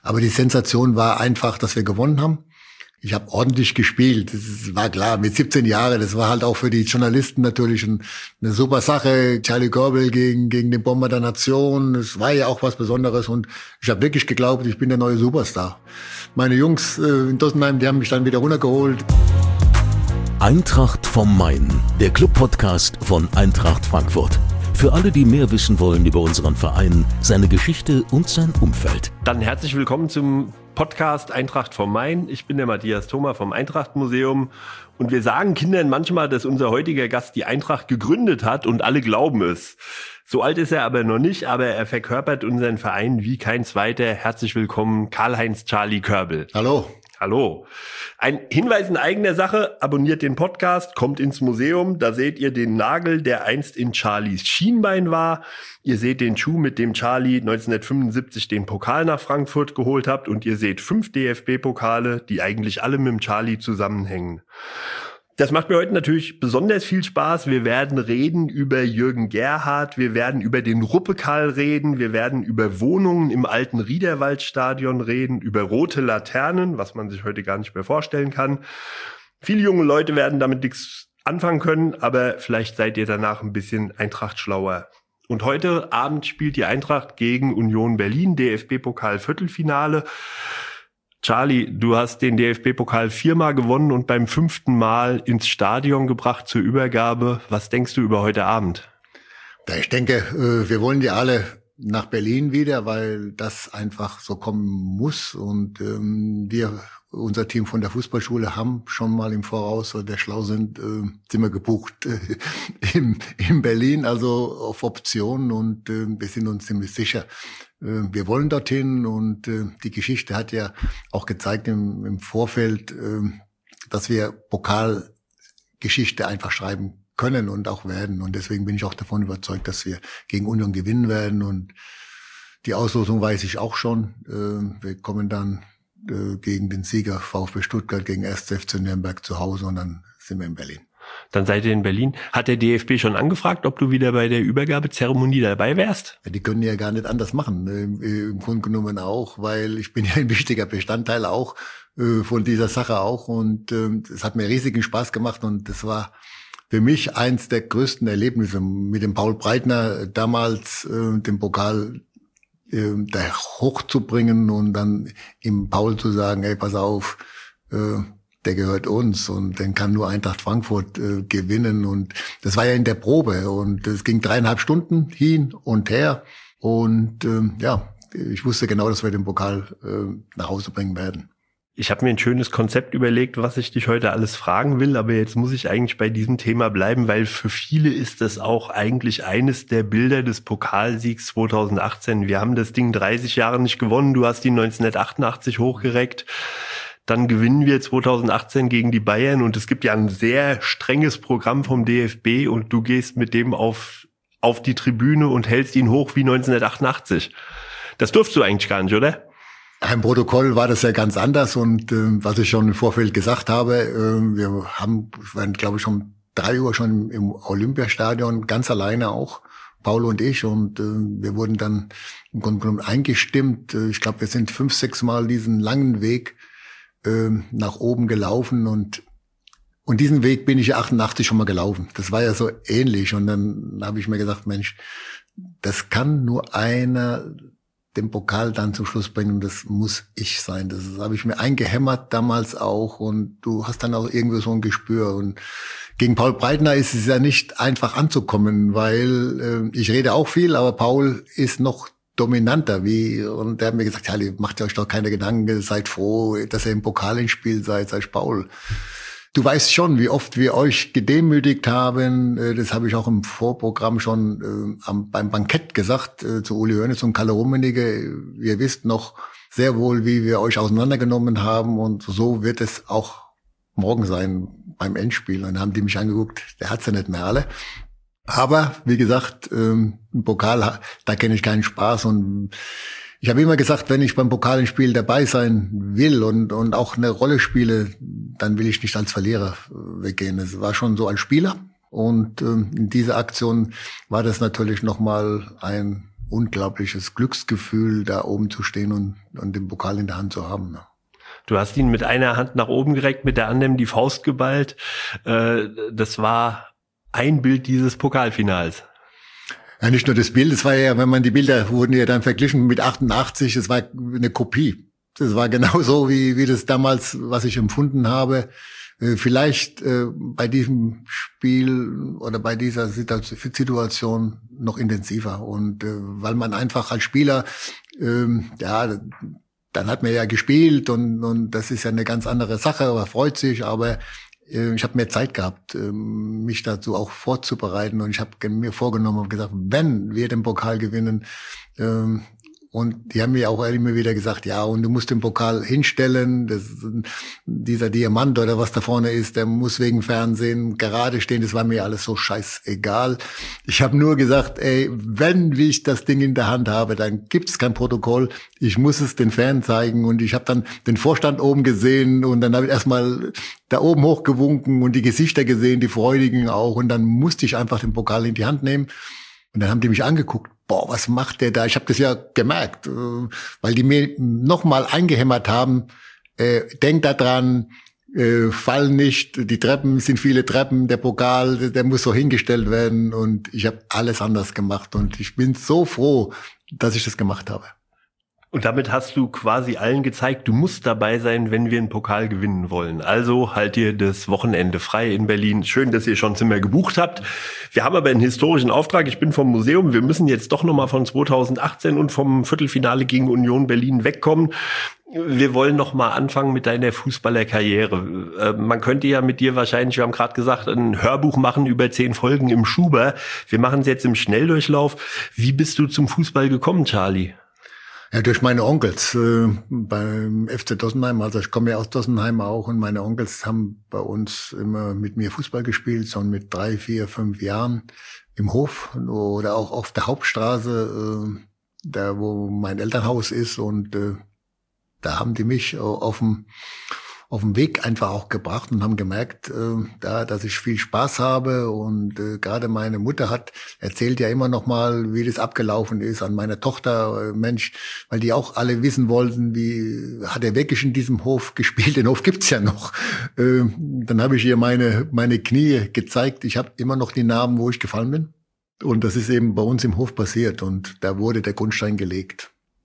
Aber die Sensation war einfach, dass wir gewonnen haben. Ich habe ordentlich gespielt, das war klar, mit 17 Jahren, das war halt auch für die Journalisten natürlich eine super Sache. Charlie Körbel gegen den Bomber der Nation, das war ja auch was Besonderes und ich habe wirklich geglaubt, ich bin der neue Superstar. Meine Jungs in Dossenheim, die haben mich dann wieder runtergeholt. Eintracht vom Main, der Club-Podcast von Eintracht Frankfurt. Für alle, die mehr wissen wollen über unseren Verein, seine Geschichte und sein Umfeld. Dann herzlich willkommen zum Podcast Eintracht vom Main. Ich bin der Matthias Thoma vom Eintracht-Museum und wir sagen Kindern manchmal, dass unser heutiger Gast die Eintracht gegründet hat und alle glauben es. So alt ist er aber noch nicht, aber er verkörpert unseren Verein wie kein zweiter. Herzlich willkommen, Karl-Heinz Charlie Körbel. Hallo. Hallo. Ein Hinweis in eigener Sache, abonniert den Podcast, kommt ins Museum, da seht ihr den Nagel, der einst in Charlies Schienbein war. Ihr seht den Schuh, mit dem Charlie 1975 den Pokal nach Frankfurt geholt habt und ihr seht 5 DFB-Pokale, die eigentlich alle mit dem Charlie zusammenhängen. Das macht mir heute natürlich besonders viel Spaß. Wir werden reden über Jürgen Gerhardt, wir werden über den Ruppekal reden, wir werden über Wohnungen im alten Riederwaldstadion reden, über rote Laternen, was man sich heute gar nicht mehr vorstellen kann. Viele junge Leute werden damit nichts anfangen können, aber vielleicht seid ihr danach ein bisschen Eintracht schlauer. Und heute Abend spielt die Eintracht gegen Union Berlin, DFB-Pokal-Viertelfinale. Charlie, du hast den DFB-Pokal 4-mal gewonnen und beim 5. Mal ins Stadion gebracht zur Übergabe. Was denkst du über heute Abend? Ich denke, wir wollen ja alle nach Berlin wieder, weil das einfach so kommen muss. Und unser Team von der Fußballschule haben schon mal im Voraus, weil wir schlau sind, sind wir gebucht in Berlin, also auf Optionen und wir sind uns ziemlich sicher. Wir wollen dorthin und die Geschichte hat ja auch gezeigt im Vorfeld, dass wir Pokalgeschichte einfach schreiben können und auch werden. Und deswegen bin ich auch davon überzeugt, dass wir gegen Union gewinnen werden. Und die Auslosung weiß ich auch schon. Wir kommen dann gegen den Sieger VfB Stuttgart gegen 1. FC Nürnberg zu Hause und dann sind wir in Berlin. Dann seid ihr in Berlin. Hat der DFB schon angefragt, ob du wieder bei der Übergabezeremonie dabei wärst? Ja, die können ja gar nicht anders machen. Im Grunde genommen auch, weil ich bin ja ein wichtiger Bestandteil auch von dieser Sache auch. Und es hat mir riesigen Spaß gemacht und das war für mich eins der größten Erlebnisse mit dem Paul Breitner damals den Pokal da hochzubringen und dann im Paul zu sagen, hey, pass auf, der gehört uns und den kann nur Eintracht Frankfurt gewinnen. Und das war ja in der Probe und es ging 3,5 Stunden hin und her. Und ich wusste genau, dass wir den Pokal nach Hause bringen werden. Ich habe mir ein schönes Konzept überlegt, was ich dich heute alles fragen will, aber jetzt muss ich eigentlich bei diesem Thema bleiben, weil für viele ist das auch eigentlich eines der Bilder des Pokalsiegs 2018. Wir haben das Ding 30 Jahre nicht gewonnen, du hast ihn 1988 hochgereckt. Dann gewinnen wir 2018 gegen die Bayern und es gibt ja ein sehr strenges Programm vom DFB und du gehst mit dem auf die Tribüne und hältst ihn hoch wie 1988. Das durfst du eigentlich gar nicht, oder? Im Protokoll war das ja ganz anders und was ich schon im Vorfeld gesagt habe, wir waren, glaube ich, schon 3 Uhr schon im Olympiastadion, ganz alleine auch, Paul und ich, und wir wurden dann im Grunde genommen eingestimmt. Ich glaube, wir sind 5, 6 Mal diesen langen Weg nach oben gelaufen und diesen Weg bin ich ja 88 schon mal gelaufen. Das war ja so ähnlich und dann habe ich mir gesagt, Mensch, das kann nur einer den Pokal dann zum Schluss bringen und das muss ich sein. Das habe ich mir eingehämmert damals auch und du hast dann auch irgendwie so ein Gespür und gegen Paul Breitner ist es ja nicht einfach anzukommen, weil ich rede auch viel, aber Paul ist noch dominanter und der hat mir gesagt, ja, macht euch doch keine Gedanken, seid froh, dass ihr im Pokal ins Spiel seid Paul. Du weißt schon, wie oft wir euch gedemütigt haben. Das habe ich auch im Vorprogramm schon beim Bankett gesagt zu Uli Hoeneß und Kalle Rummenigge. Ihr wisst noch sehr wohl, wie wir euch auseinandergenommen haben und so wird es auch morgen sein beim Endspiel. Und dann haben die mich angeguckt, der hat's ja nicht mehr alle. Aber wie gesagt, im Pokal, da kenne ich keinen Spaß und ich habe immer gesagt, wenn ich beim Pokalspiel dabei sein will und auch eine Rolle spiele, dann will ich nicht als Verlierer weggehen. Es war schon so als Spieler und in dieser Aktion war das natürlich nochmal ein unglaubliches Glücksgefühl, da oben zu stehen und den Pokal in der Hand zu haben. Du hast ihn mit einer Hand nach oben gereckt, mit der anderen die Faust geballt. Das war ein Bild dieses Pokalfinals. Ja, nicht nur das Bild, es war ja, wenn man die Bilder wurden ja dann verglichen mit 88, es war eine Kopie. Das war genauso wie das damals, was ich empfunden habe. Vielleicht bei diesem Spiel oder bei dieser Situation noch intensiver. Und weil man einfach als Spieler, dann hat man ja gespielt und das ist ja eine ganz andere Sache, aber freut sich, aber ich habe mehr Zeit gehabt, mich dazu auch vorzubereiten und ich habe mir vorgenommen und gesagt, wenn wir den Pokal gewinnen, und die haben mir auch immer wieder gesagt, ja, und du musst den Pokal hinstellen, dieser Diamant oder was da vorne ist, der muss wegen Fernsehen gerade stehen, das war mir alles so scheißegal. Ich habe nur gesagt, ey, wenn ich das Ding in der Hand habe, dann gibt's kein Protokoll, ich muss es den Fans zeigen und ich habe dann den Vorstand oben gesehen und dann habe ich erstmal da oben hochgewunken und die Gesichter gesehen, die Freudigen auch und dann musste ich einfach den Pokal in die Hand nehmen. Und dann haben die mich angeguckt, boah, was macht der da? Ich habe das ja gemerkt, weil die mir nochmal eingehämmert haben, denk da dran, fall nicht, die Treppen sind viele Treppen, der Pokal, der muss so hingestellt werden und ich habe alles anders gemacht und ich bin so froh, dass ich das gemacht habe. Und damit hast du quasi allen gezeigt, du musst dabei sein, wenn wir einen Pokal gewinnen wollen. Also halt ihr das Wochenende frei in Berlin. Schön, dass ihr schon Zimmer gebucht habt. Wir haben aber einen historischen Auftrag. Ich bin vom Museum. Wir müssen jetzt doch nochmal von 2018 und vom Viertelfinale gegen Union Berlin wegkommen. Wir wollen noch mal anfangen mit deiner Fußballerkarriere. Man könnte ja mit dir wahrscheinlich, wir haben gerade gesagt, ein Hörbuch machen über 10 Folgen im Schuber. Wir machen es jetzt im Schnelldurchlauf. Wie bist du zum Fußball gekommen, Charlie? Ja, durch meine Onkels beim FC Dossenheim. Also ich komme ja aus Dossenheim auch und meine Onkels haben bei uns immer mit mir Fußball gespielt, schon mit 3, 4, 5 Jahren im Hof oder auch auf der Hauptstraße, da wo mein Elternhaus ist und da haben die mich auf dem Weg einfach auch gebracht und haben gemerkt, dass ich viel Spaß habe und gerade meine Mutter erzählt ja immer noch mal, wie das abgelaufen ist an meiner Tochter, Mensch, weil die auch alle wissen wollten, wie hat er wirklich in diesem Hof gespielt, den Hof gibt's ja noch. Dann habe ich ihr meine Knie gezeigt, ich habe immer noch die Narben, wo ich gefallen bin und das ist eben bei uns im Hof passiert und da wurde der Grundstein gelegt.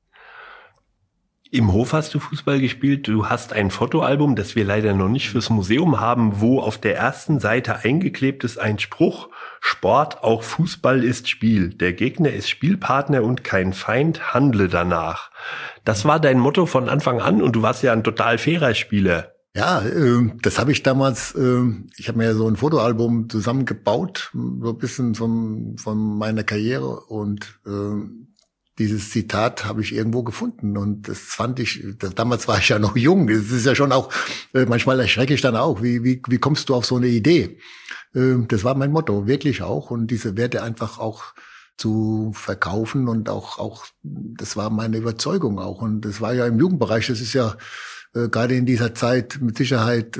Im Hof hast du Fußball gespielt. Du hast ein Fotoalbum, das wir leider noch nicht fürs Museum haben, wo auf der ersten Seite eingeklebt ist ein Spruch: Sport, auch Fußball ist Spiel. Der Gegner ist Spielpartner und kein Feind, handle danach. Das war dein Motto von Anfang an und du warst ja ein total fairer Spieler. Ja, das habe ich damals, ich habe mir so ein Fotoalbum zusammengebaut, so ein bisschen von meiner Karriere und dieses Zitat habe ich irgendwo gefunden und das fand ich, damals war ich ja noch jung, das ist ja schon auch, manchmal erschrecke ich dann auch, wie kommst du auf so eine Idee? Das war mein Motto, wirklich auch und diese Werte einfach auch zu verkaufen und auch, das war meine Überzeugung auch und das war ja im Jugendbereich, das ist ja gerade in dieser Zeit mit Sicherheit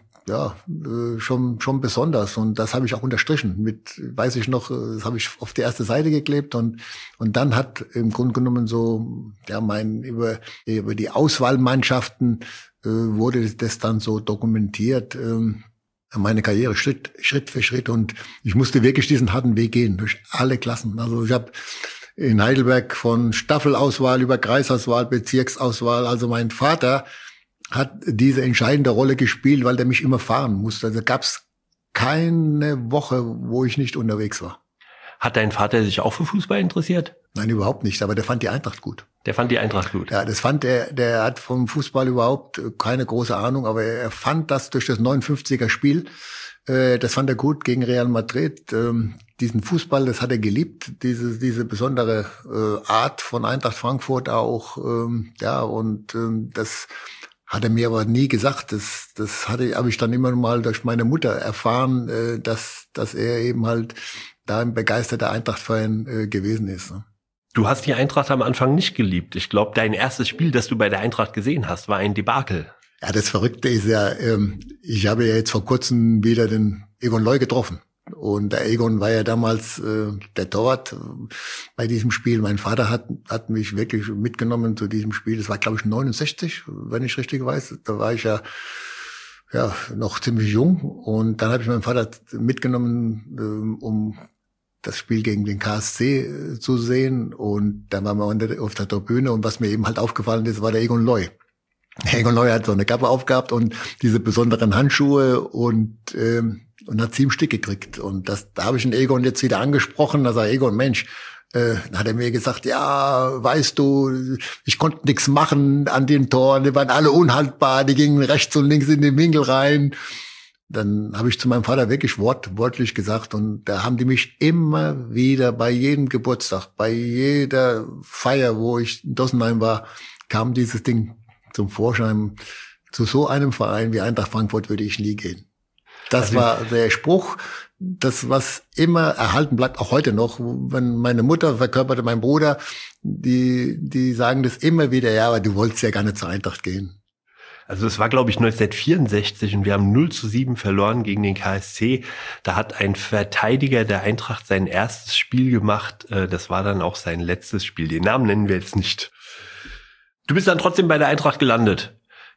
schon besonders und das habe ich auch unterstrichen weiß ich noch, das habe ich auf die erste Seite geklebt und dann hat im Grunde genommen so über die Auswahlmannschaften wurde das dann so dokumentiert, meine Karriere Schritt für Schritt und ich musste wirklich diesen harten Weg gehen durch alle Klassen. Also ich habe in Heidelberg von Staffelauswahl über Kreisauswahl, Bezirksauswahl, also mein Vater hat diese entscheidende Rolle gespielt, weil der mich immer fahren musste. Also gab es keine Woche, wo ich nicht unterwegs war. Hat dein Vater sich auch für Fußball interessiert? Nein, überhaupt nicht, aber der fand die Eintracht gut. Der fand die Eintracht gut? Ja, das fand der hat vom Fußball überhaupt keine große Ahnung, aber er fand das durch das 59er Spiel, das fand er gut gegen Real Madrid. Diesen Fußball, das hat er geliebt, diese besondere Art von Eintracht Frankfurt auch, das hat er mir aber nie gesagt. Das habe ich dann immer mal durch meine Mutter erfahren, dass er eben halt da ein begeisterter Eintracht-Fan gewesen ist. Ne? Du hast die Eintracht am Anfang nicht geliebt. Ich glaube, dein erstes Spiel, das du bei der Eintracht gesehen hast, war ein Debakel. Ja, das Verrückte ist ja, ich habe ja jetzt vor kurzem wieder den Egon Leu getroffen. Und der Egon war ja damals der Torwart bei diesem Spiel. Mein Vater hat mich wirklich mitgenommen zu diesem Spiel. Das war, glaube ich, 69, wenn ich richtig weiß. Da war ich ja noch ziemlich jung. Und dann habe ich meinen Vater mitgenommen, um das Spiel gegen den KSC zu sehen. Und dann waren wir auf der Tribüne. Und was mir eben halt aufgefallen ist, war der Egon Loy. Egon Loy hat so eine Kappe aufgehabt und diese besonderen Handschuhe und hat 7 Stück gekriegt. Und da habe ich den Egon jetzt wieder angesprochen. Da sagt Egon, Mensch, dann hat er mir gesagt, ja, weißt du, ich konnte nichts machen an den Toren, die waren alle unhaltbar, die gingen rechts und links in den Winkel rein. Dann habe ich zu meinem Vater wirklich wortwörtlich gesagt, und da haben die mich immer wieder bei jedem Geburtstag, bei jeder Feier, wo ich in Dossenheim war, kam dieses Ding zum Vorschein. Zu so einem Verein wie Eintracht Frankfurt würde ich nie gehen. Das war der Spruch, das was immer erhalten bleibt, auch heute noch. Wenn meine Mutter verkörperte, mein Bruder, die sagen das immer wieder, ja, aber du wolltest ja gar nicht zur Eintracht gehen. Also es war, glaube ich, 1964 und wir haben 0:7 verloren gegen den KSC. Da hat ein Verteidiger der Eintracht sein erstes Spiel gemacht. Das war dann auch sein letztes Spiel. Den Namen nennen wir jetzt nicht. Du bist dann trotzdem bei der Eintracht gelandet.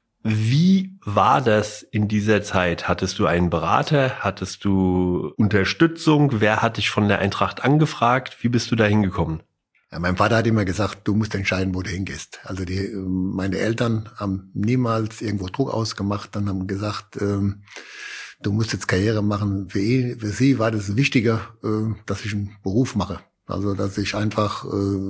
Wie war das in dieser Zeit? Hattest du einen Berater? Hattest du Unterstützung? Wer hat dich von der Eintracht angefragt? Wie bist du da hingekommen? Ja, mein Vater hat immer gesagt, du musst entscheiden, wo du hingehst. Also meine Eltern haben niemals irgendwo Druck ausgemacht, dann haben gesagt, du musst jetzt Karriere machen. Für sie war das wichtiger, dass ich einen Beruf mache. Also dass ich einfach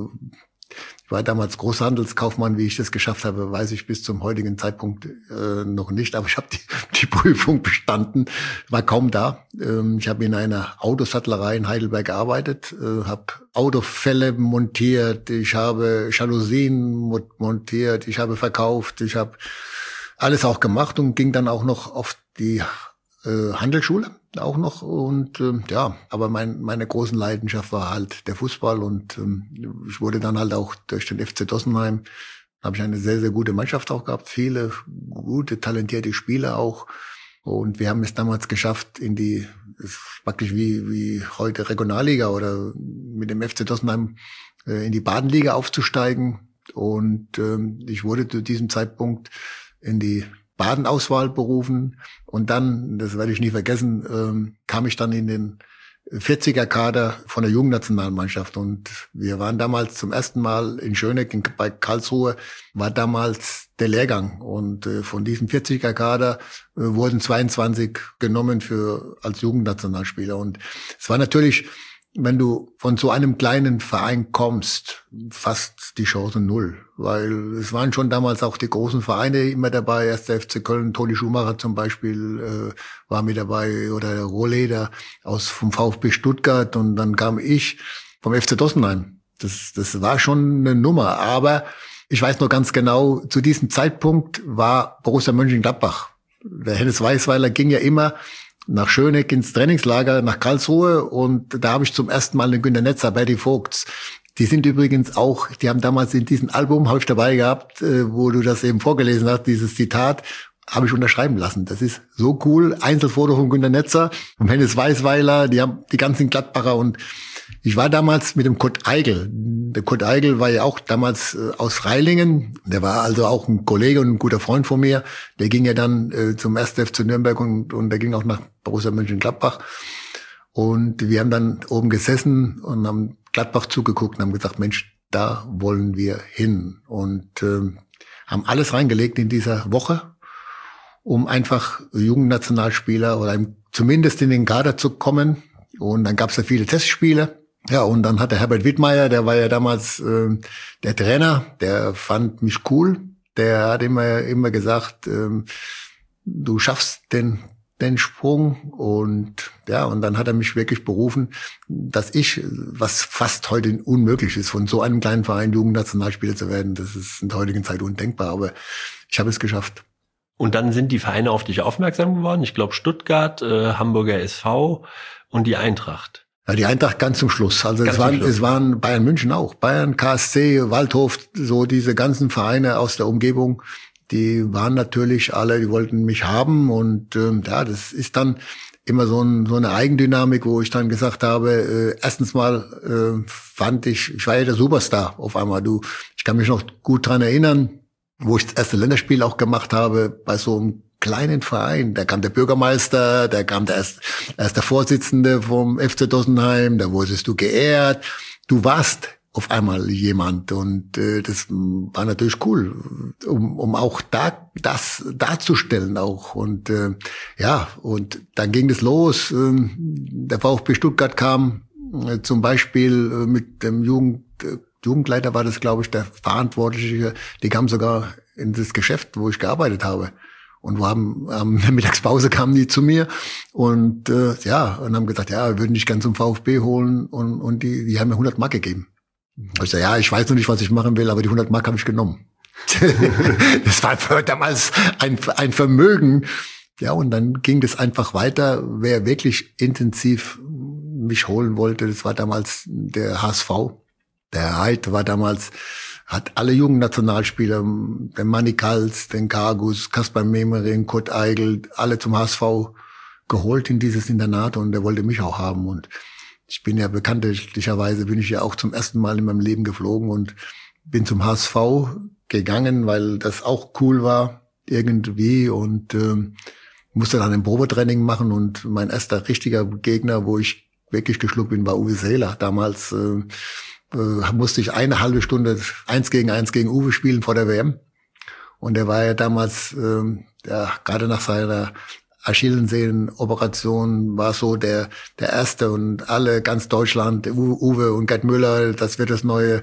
ich war damals Großhandelskaufmann, wie ich das geschafft habe, weiß ich bis zum heutigen Zeitpunkt noch nicht. Aber ich habe die Prüfung bestanden, war kaum da. Ich habe in einer Autosattlerei in Heidelberg gearbeitet, habe Autofälle montiert, ich habe Jalousien montiert, ich habe verkauft, ich habe alles auch gemacht und ging dann auch noch auf die Handelsschule auch noch und aber meine großen Leidenschaft war halt der Fußball und ich wurde dann halt auch durch den FC Dossenheim, habe ich eine sehr, sehr gute Mannschaft auch gehabt, viele gute, talentierte Spieler auch und wir haben es damals geschafft praktisch wie heute Regionalliga oder mit dem FC Dossenheim in die Badenliga aufzusteigen und ich wurde zu diesem Zeitpunkt in die Badenauswahl berufen und dann, das werde ich nie vergessen, kam ich dann in den 40er-Kader von der Jugendnationalmannschaft und wir waren damals zum ersten Mal in Schöneck bei Karlsruhe, war damals der Lehrgang und von diesem 40er-Kader wurden 22 genommen als Jugendnationalspieler und es war natürlich, wenn du von so einem kleinen Verein kommst, fast die Chance 0. Weil es waren schon damals auch die großen Vereine immer dabei. Erst der FC Köln, Toni Schumacher zum Beispiel war mit dabei oder der Rohleder vom VfB Stuttgart. Und dann kam ich vom FC Dossenheim. Das war schon eine Nummer. Aber ich weiß noch ganz genau, zu diesem Zeitpunkt war Borussia Mönchengladbach. Der Hennes Weisweiler ging ja immer nach Schöneck ins Trainingslager nach Karlsruhe und da habe ich zum ersten Mal den Günter Netzer, Berti Vogts. Die sind übrigens auch, die haben damals in diesem Album, habe ich dabei gehabt, wo du das eben vorgelesen hast, dieses Zitat, habe ich unterschreiben lassen. Das ist so cool. Einzelfoto von Günter Netzer, vom Hennes Weisweiler, die haben die ganzen Gladbacher und ich war damals mit dem Kurt Eigel. Der Kurt Eigel war ja auch damals aus Freilingen. Der war also auch ein Kollege und ein guter Freund von mir. Der ging ja dann zum 1. FC Nürnberg und der ging auch nach Borussia Mönchengladbach. Und wir haben dann oben gesessen und haben Gladbach zugeguckt und haben gesagt, Mensch, da wollen wir hin. Und haben alles reingelegt in dieser Woche, um einfach Jugendnationalspieler oder zumindest in den Kader zu kommen. Und dann gab es ja viele Testspiele. Ja, und dann hat der Herbert Wittmeier, der war ja damals der Trainer, der fand mich cool. Der hat immer gesagt, du schaffst den Sprung. Und ja, und dann hat er mich wirklich berufen, dass was fast heute unmöglich ist, von so einem kleinen Verein Jugendnationalspieler zu werden. Das ist in der heutigen Zeit undenkbar, aber ich habe es geschafft. Und dann sind die Vereine auf dich aufmerksam geworden. Ich glaube Stuttgart, Hamburger SV und die Eintracht. Ja, die Eintracht ganz zum Schluss. Also es waren Bayern München auch. Bayern, KSC, Waldhof, so diese ganzen Vereine aus der Umgebung, die waren natürlich alle, die wollten mich haben. Und das ist dann immer so eine Eigendynamik, wo ich dann gesagt habe, erstens mal fand ich war ja der Superstar auf einmal. Ich kann mich noch gut dran erinnern, wo ich das erste Länderspiel auch gemacht habe, bei so einem kleinen Verein. Da kam der Bürgermeister, da kam erst der Vorsitzende vom FC Dossenheim, da wurdest du geehrt. Du warst auf einmal jemand und das war natürlich cool, um auch das darzustellen auch und und dann ging es los. Der VfB Stuttgart kam zum Beispiel mit dem Jugendleiter war das, glaube ich, der Verantwortliche. Die kamen sogar in das Geschäft, wo ich gearbeitet habe. Und wir haben in der Mittagspause kamen die zu mir und und haben gesagt, ja, wir würden dich gern zum VfB holen und die haben mir 100 Mark gegeben. Ich sag, ja, ich weiß noch nicht, was ich machen will, aber die 100 Mark habe ich genommen. Das war für damals ein Vermögen. Ja, und dann ging das einfach weiter. Wer wirklich intensiv mich holen wollte, das war damals der HSV. Der Heid war damals, hat alle jungen Nationalspieler, den Manni Kals, den Kargus, Kaspar Memering, Kurt Eigel, alle zum HSV geholt in dieses Internat und der wollte mich auch haben. Und ich bin ja bekanntlicherweise, bin ich ja auch zum ersten Mal in meinem Leben geflogen und bin zum HSV gegangen, weil das auch cool war irgendwie und musste dann ein Probetraining machen und mein erster richtiger Gegner, wo ich wirklich geschluckt bin, war Uwe Seeler. Damals musste ich eine halbe Stunde 1 gegen Uwe spielen vor der WM und er war ja damals gerade nach seiner Achillessehnen-Operation war so der erste und alle, ganz Deutschland, Uwe und Gerd Müller, das wird das neue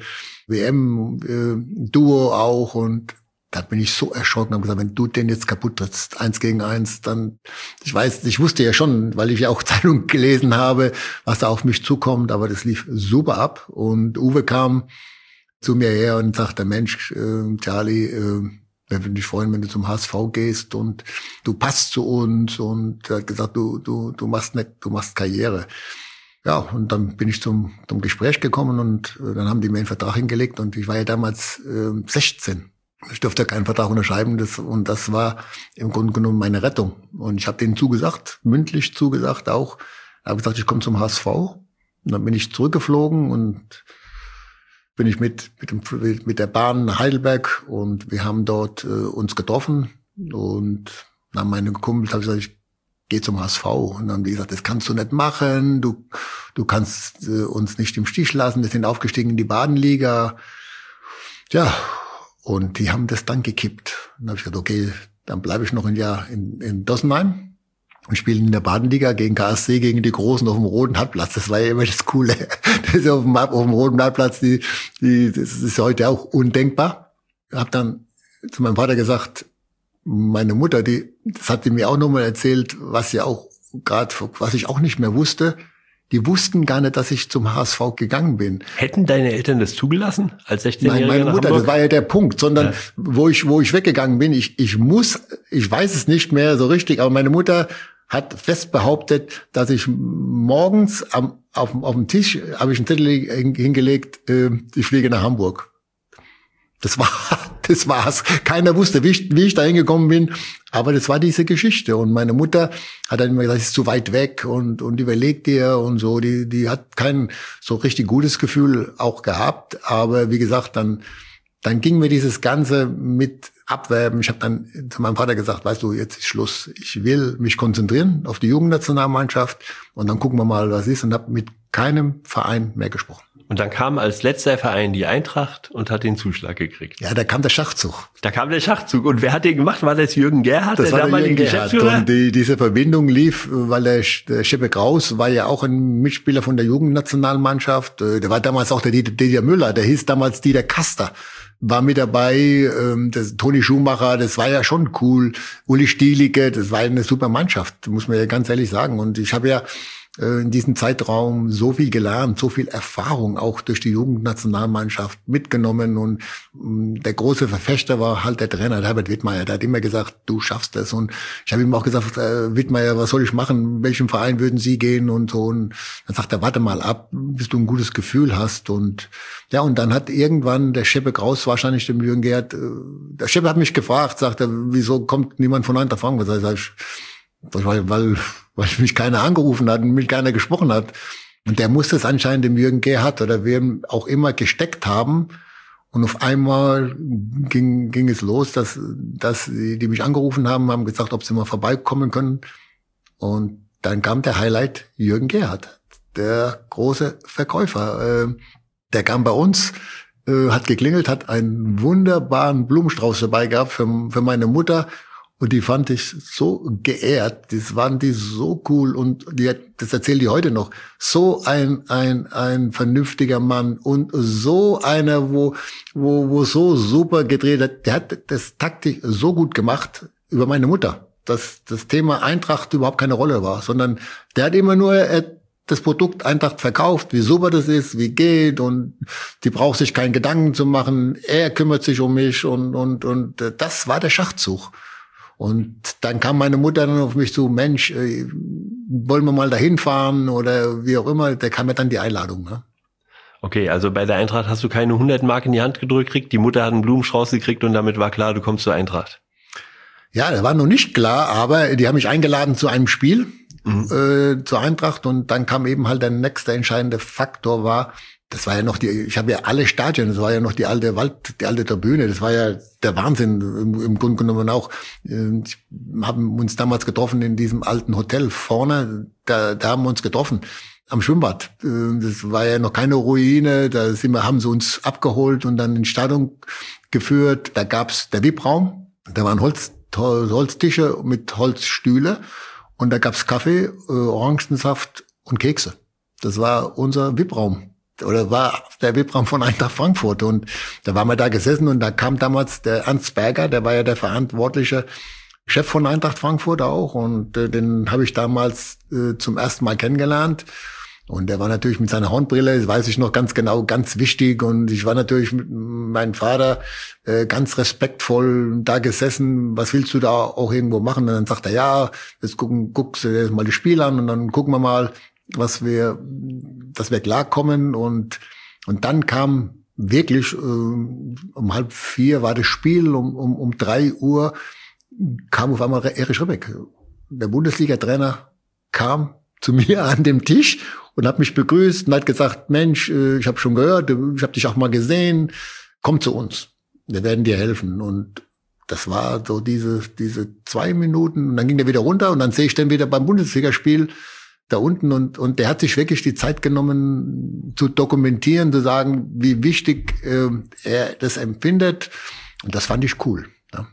WM-Duo auch und da bin ich so erschrocken und habe gesagt, wenn du den jetzt kaputt trittst, 1 gegen 1, dann, ich wusste ja schon, weil ich ja auch Zeitung gelesen habe, was da auf mich zukommt, aber das lief super ab und Uwe kam zu mir her und sagte, Mensch, Charlie, wir würden dich freuen, wenn du zum HSV gehst und du passt zu uns und er hat gesagt, du machst Karriere. Ja, und dann bin ich zum Gespräch gekommen und dann haben die mir einen Vertrag hingelegt und ich war ja damals 16. Ich durfte keinen Vertrag unterschreiben und das war im Grunde genommen meine Rettung. Und ich habe denen zugesagt, mündlich zugesagt auch. Ich habe gesagt, ich komme zum HSV. Und dann bin ich zurückgeflogen und bin ich mit der Bahn nach Heidelberg und wir haben dort uns getroffen und dann meine Kumpels habe ich gesagt, ich gehe zum HSV und dann haben die gesagt, das kannst du nicht machen, du kannst uns nicht im Stich lassen, wir sind aufgestiegen in die Badenliga. Ja, und die haben das dann gekippt. Und dann habe ich gesagt, okay, dann bleibe ich noch ein Jahr in Dossenheim. Und spielen in der Badenliga gegen KSC, gegen die Großen auf dem Roten Hartplatz. Das war ja immer das Coole. Das ist auf dem Roten Hartplatz, das ist heute auch undenkbar. Ich habe dann zu meinem Vater gesagt, meine Mutter, das hat die mir auch nochmal erzählt, was ich auch nicht mehr wusste. Die wussten gar nicht, dass ich zum HSV gegangen bin. Hätten deine Eltern das zugelassen als 16-Jähriger? Nein, meine Mutter, das war ja der Punkt, sondern wo ich weggegangen bin, ich weiß es nicht mehr so richtig, aber meine Mutter hat fest behauptet, dass ich morgens auf dem Tisch habe ich einen Zettel hingelegt, ich fliege nach Hamburg. Das war's. Keiner wusste, wie ich da hingekommen bin, aber das war diese Geschichte. Und meine Mutter hat dann immer gesagt, es ist zu weit weg und überlegt dir und so. Die hat kein so richtig gutes Gefühl auch gehabt, aber wie gesagt, dann ging mir dieses Ganze mit Abwerben. Ich habe dann zu meinem Vater gesagt, weißt du, jetzt ist Schluss. Ich will mich konzentrieren auf die Jugendnationalmannschaft und dann gucken wir mal, was ist. Und habe mit keinem Verein mehr gesprochen. Und dann kam als letzter Verein die Eintracht und hat den Zuschlag gekriegt. Ja, da kam der Schachzug. Und wer hat den gemacht? War das Jürgen Gerhardt, der damalige Geschäftsführer? Und diese Verbindung lief, weil der Scheppe Kraus war ja auch ein Mitspieler von der Jugendnationalmannschaft. Der war damals auch der Dieter Müller, der hieß damals Dieter Kaster. War mit dabei, Toni Schumacher, das war ja schon cool. Uli Stielicke, das war eine super Mannschaft, muss man ja ganz ehrlich sagen. Und ich habe ja in diesem Zeitraum so viel gelernt, so viel Erfahrung auch durch die Jugendnationalmannschaft mitgenommen und der große Verfechter war halt der Trainer, der Herbert Wittmeier, der hat immer gesagt, du schaffst das und ich habe ihm auch gesagt, Wittmeier, was soll ich machen, in welchem Verein würden Sie gehen und so und dann sagt er, warte mal ab, bis du ein gutes Gefühl hast und ja und dann hat irgendwann der Scheppe Kraus wahrscheinlich dem Jürgen Gerhardt, der Scheppe hat mich gefragt, sagt er, wieso kommt niemand von Eintracht Frankfurt, sag ich, weil mich keiner angerufen hat und mich keiner gesprochen hat. Und der muss es anscheinend dem Jürgen Gerhardt oder wem auch immer gesteckt haben. Und auf einmal ging es los, dass die mich angerufen haben gesagt, ob sie mal vorbeikommen können. Und dann kam der Highlight Jürgen Gerhardt, der große Verkäufer. Der kam bei uns, hat geklingelt, hat einen wunderbaren Blumenstrauß dabei gehabt für meine Mutter. Und die fand ich so geehrt. Das waren die so cool. Und das erzählt die heute noch. So ein vernünftiger Mann und so einer, wo so super gedreht hat. Der hat das taktisch so gut gemacht über meine Mutter, dass das Thema Eintracht überhaupt keine Rolle war, sondern der hat immer nur das Produkt Eintracht verkauft, wie super das ist, wie geht, und die braucht sich keinen Gedanken zu machen. Er kümmert sich um mich und das war der Schachzug. Und dann kam meine Mutter dann auf mich zu, Mensch, wollen wir mal dahin fahren oder wie auch immer. Da kam ja dann die Einladung. Ne? Okay, also bei der Eintracht hast du keine 100 Mark in die Hand gedrückt gekriegt, die Mutter hat einen Blumenstrauß gekriegt und damit war klar, du kommst zur Eintracht. Ja, das war noch nicht klar, aber die haben mich eingeladen zu einem Spiel, zur Eintracht, und dann kam eben halt der nächste entscheidende Faktor war, das war ja noch ich habe ja alle Stadien, das war ja noch die alte Tribüne, das war ja der Wahnsinn im Grunde genommen auch. Wir haben uns damals getroffen in diesem alten Hotel vorne, da haben wir uns getroffen, am Schwimmbad. Das war ja noch keine Ruine, haben sie uns abgeholt und dann ins Stadion geführt. Da gab's der VIP-Raum, da waren Holztische mit Holzstühle und da gab's Kaffee, Orangensaft und Kekse. Das war unser VIP-Raum. Oder war der VIP-Raum von Eintracht Frankfurt. Und da waren wir da gesessen und da kam damals der Ernst Berger, der war ja der verantwortliche Chef von Eintracht Frankfurt auch. Und den habe ich damals zum ersten Mal kennengelernt. Und der war natürlich mit seiner Hornbrille, das weiß ich noch ganz genau, ganz wichtig. Und ich war natürlich mit meinem Vater ganz respektvoll da gesessen. Was willst du da auch irgendwo machen? Und dann sagt er, ja, jetzt guckst du dir mal die Spiele an und dann gucken wir mal, dass wir klarkommen, und dann kam wirklich um 3:30 war das Spiel, um 3 Uhr kam auf einmal Erich Ribbeck, der Bundesliga-Trainer, kam zu mir an dem Tisch und hat mich begrüßt und hat gesagt, Mensch, ich habe schon gehört, ich habe dich auch mal gesehen, komm zu uns, wir werden dir helfen. Und das war so diese 2 Minuten, und dann ging der wieder runter und dann sehe ich den wieder beim Bundesligaspiel da unten, und der hat sich wirklich die Zeit genommen zu dokumentieren, zu sagen, wie wichtig er das empfindet, und das fand ich cool. Ja.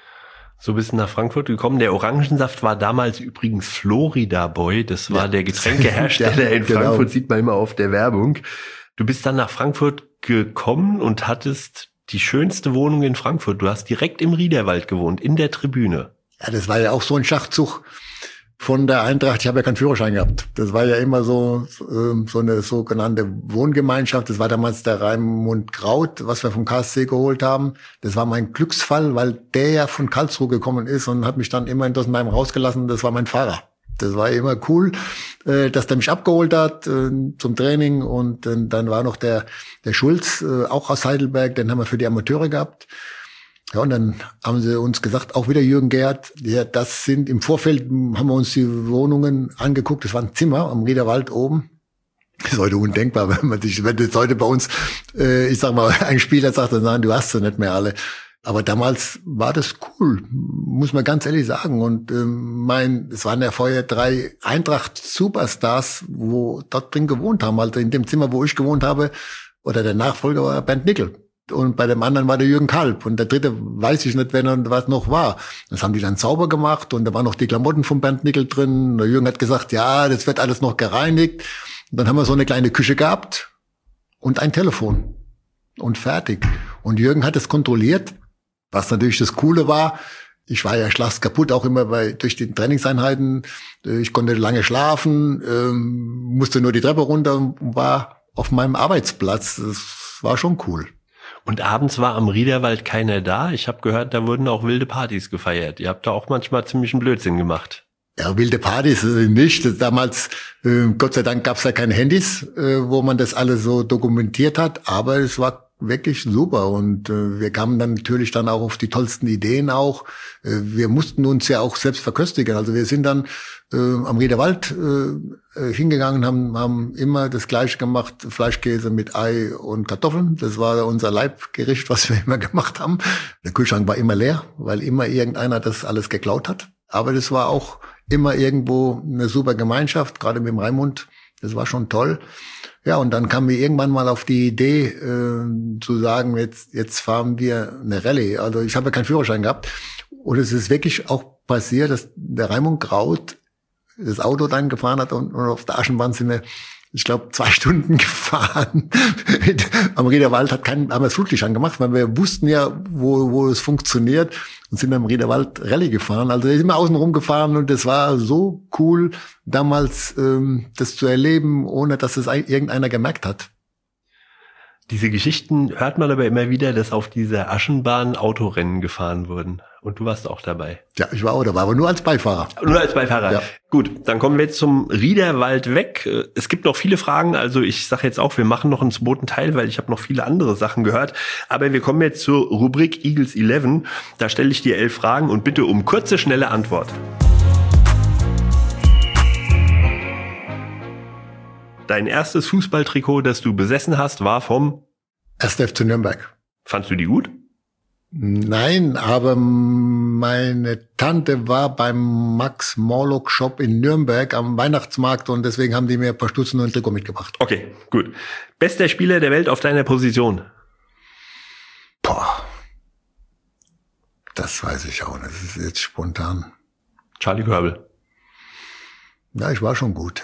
So bist du nach Frankfurt gekommen. Der Orangensaft war damals übrigens Florida Boy, das war der Getränkehersteller in Frankfurt, genau. Sieht man immer auf der Werbung. Du bist dann nach Frankfurt gekommen und hattest die schönste Wohnung in Frankfurt. Du hast direkt im Riederwald gewohnt, in der Tribüne. Ja, das war ja auch so ein Schachzug von der Eintracht. Ich habe ja keinen Führerschein gehabt. Das war ja immer so eine sogenannte Wohngemeinschaft. Das war damals der Raimund Kraut, was wir vom KSC geholt haben. Das war mein Glücksfall, weil der ja von Karlsruhe gekommen ist und hat mich dann immer in Dossenheim rausgelassen. Das war mein Fahrer. Das war immer cool, dass der mich abgeholt hat zum Training. Und dann war noch der Schulz, auch aus Heidelberg, den haben wir für die Amateure gehabt. Ja, und dann haben sie uns gesagt, auch wieder Jürgen Gerhardt, ja, im Vorfeld haben wir uns die Wohnungen angeguckt, das war ein Zimmer am Riederwald oben. Das ist heute undenkbar, wenn das heute bei uns, ich sag mal, ein Spieler sagt, dann sagen, du hast sie nicht mehr alle. Aber damals war das cool, muss man ganz ehrlich sagen. Und es waren ja vorher 3 Eintracht-Superstars, wo dort drin gewohnt haben. Also in dem Zimmer, wo ich gewohnt habe, oder der Nachfolger war Bernd Nickel. Und bei dem anderen war der Jürgen Kalb. Und der dritte weiß ich nicht, was noch war. Das haben die dann sauber gemacht und da waren noch die Klamotten von Bernd Nickel drin. Der Jürgen hat gesagt, ja, das wird alles noch gereinigt. Und dann haben wir so eine kleine Küche gehabt und ein Telefon. Und fertig. Und Jürgen hat es kontrolliert, was natürlich das Coole war. Ich war ja schlafskaputt, auch immer durch die Trainingseinheiten. Ich konnte lange schlafen, musste nur die Treppe runter und war auf meinem Arbeitsplatz. Das war schon cool. Und abends war am Riederwald keiner da. Ich habe gehört, da wurden auch wilde Partys gefeiert. Ihr habt da auch manchmal ziemlich einen Blödsinn gemacht. Ja, wilde Partys nicht. Damals, Gott sei Dank, gab's ja keine Handys, wo man das alles so dokumentiert hat. Aber es war wirklich super und wir kamen dann natürlich dann auch auf die tollsten Ideen auch. Wir mussten uns ja auch selbst verköstigen. Also wir sind dann am Riederwald hingegangen, haben immer das Gleiche gemacht, Fleischkäse mit Ei und Kartoffeln. Das war unser Leibgericht, was wir immer gemacht haben. Der Kühlschrank war immer leer, weil immer irgendeiner das alles geklaut hat. Aber das war auch immer irgendwo eine super Gemeinschaft, gerade mit dem Raimund. Das war schon toll. Ja, und dann kam mir irgendwann mal auf die Idee, zu sagen, jetzt fahren wir eine Rallye. Also ich habe ja keinen Führerschein gehabt. Und es ist wirklich auch passiert, dass der Raimund Kraut das Auto dann gefahren hat und auf der Aschenbahn sind wir, ich glaube, 2 Stunden gefahren. Am Riederwald haben wir das Flutlicht angemacht, weil wir wussten ja, wo es funktioniert und sind am Riederwald Rallye gefahren. Also sind wir außen rum gefahren und das war so cool, damals das zu erleben, ohne dass es irgendeiner gemerkt hat. Diese Geschichten hört man aber immer wieder, dass auf dieser Aschenbahn Autorennen gefahren wurden. Und du warst auch dabei. Ja, ich war auch dabei, aber nur als Beifahrer. Nur als Beifahrer. Ja. Gut, dann kommen wir jetzt zum Riederwald weg. Es gibt noch viele Fragen, also ich sage jetzt auch, wir machen noch einen zweiten Teil, weil ich habe noch viele andere Sachen gehört. Aber wir kommen jetzt zur Rubrik Eagles 11. Da stelle ich dir 11 Fragen und bitte um kurze, schnelle Antwort. Dein erstes Fußballtrikot, das du besessen hast, war vom 1. FC Nürnberg. Fandst du die gut? Nein, aber meine Tante war beim Max Morlock Shop in Nürnberg am Weihnachtsmarkt und deswegen haben die mir ein paar Stutzen und ein Trikot mitgebracht. Okay, gut. Bester Spieler der Welt auf deiner Position? Boah, das weiß ich auch nicht. Das ist jetzt spontan. Charlie Körbel. Ja, ich war schon gut.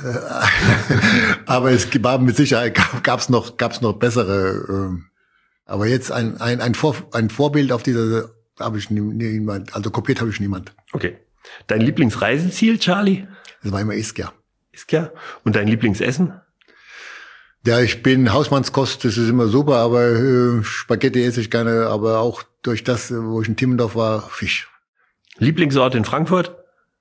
Aber es war mit Sicherheit, gab's noch bessere. Aber jetzt ein Vorbild auf dieser habe ich niemand, also kopiert habe ich niemand. Okay. Dein Lieblingsreiseziel, Charlie? Das war immer Ischia. Ischia. Und dein Lieblingsessen? Ja, ich bin Hausmannskost, das ist immer super, aber Spaghetti esse ich gerne, aber auch durch das, wo ich in Timmendorf war, Fisch. Lieblingsort in Frankfurt?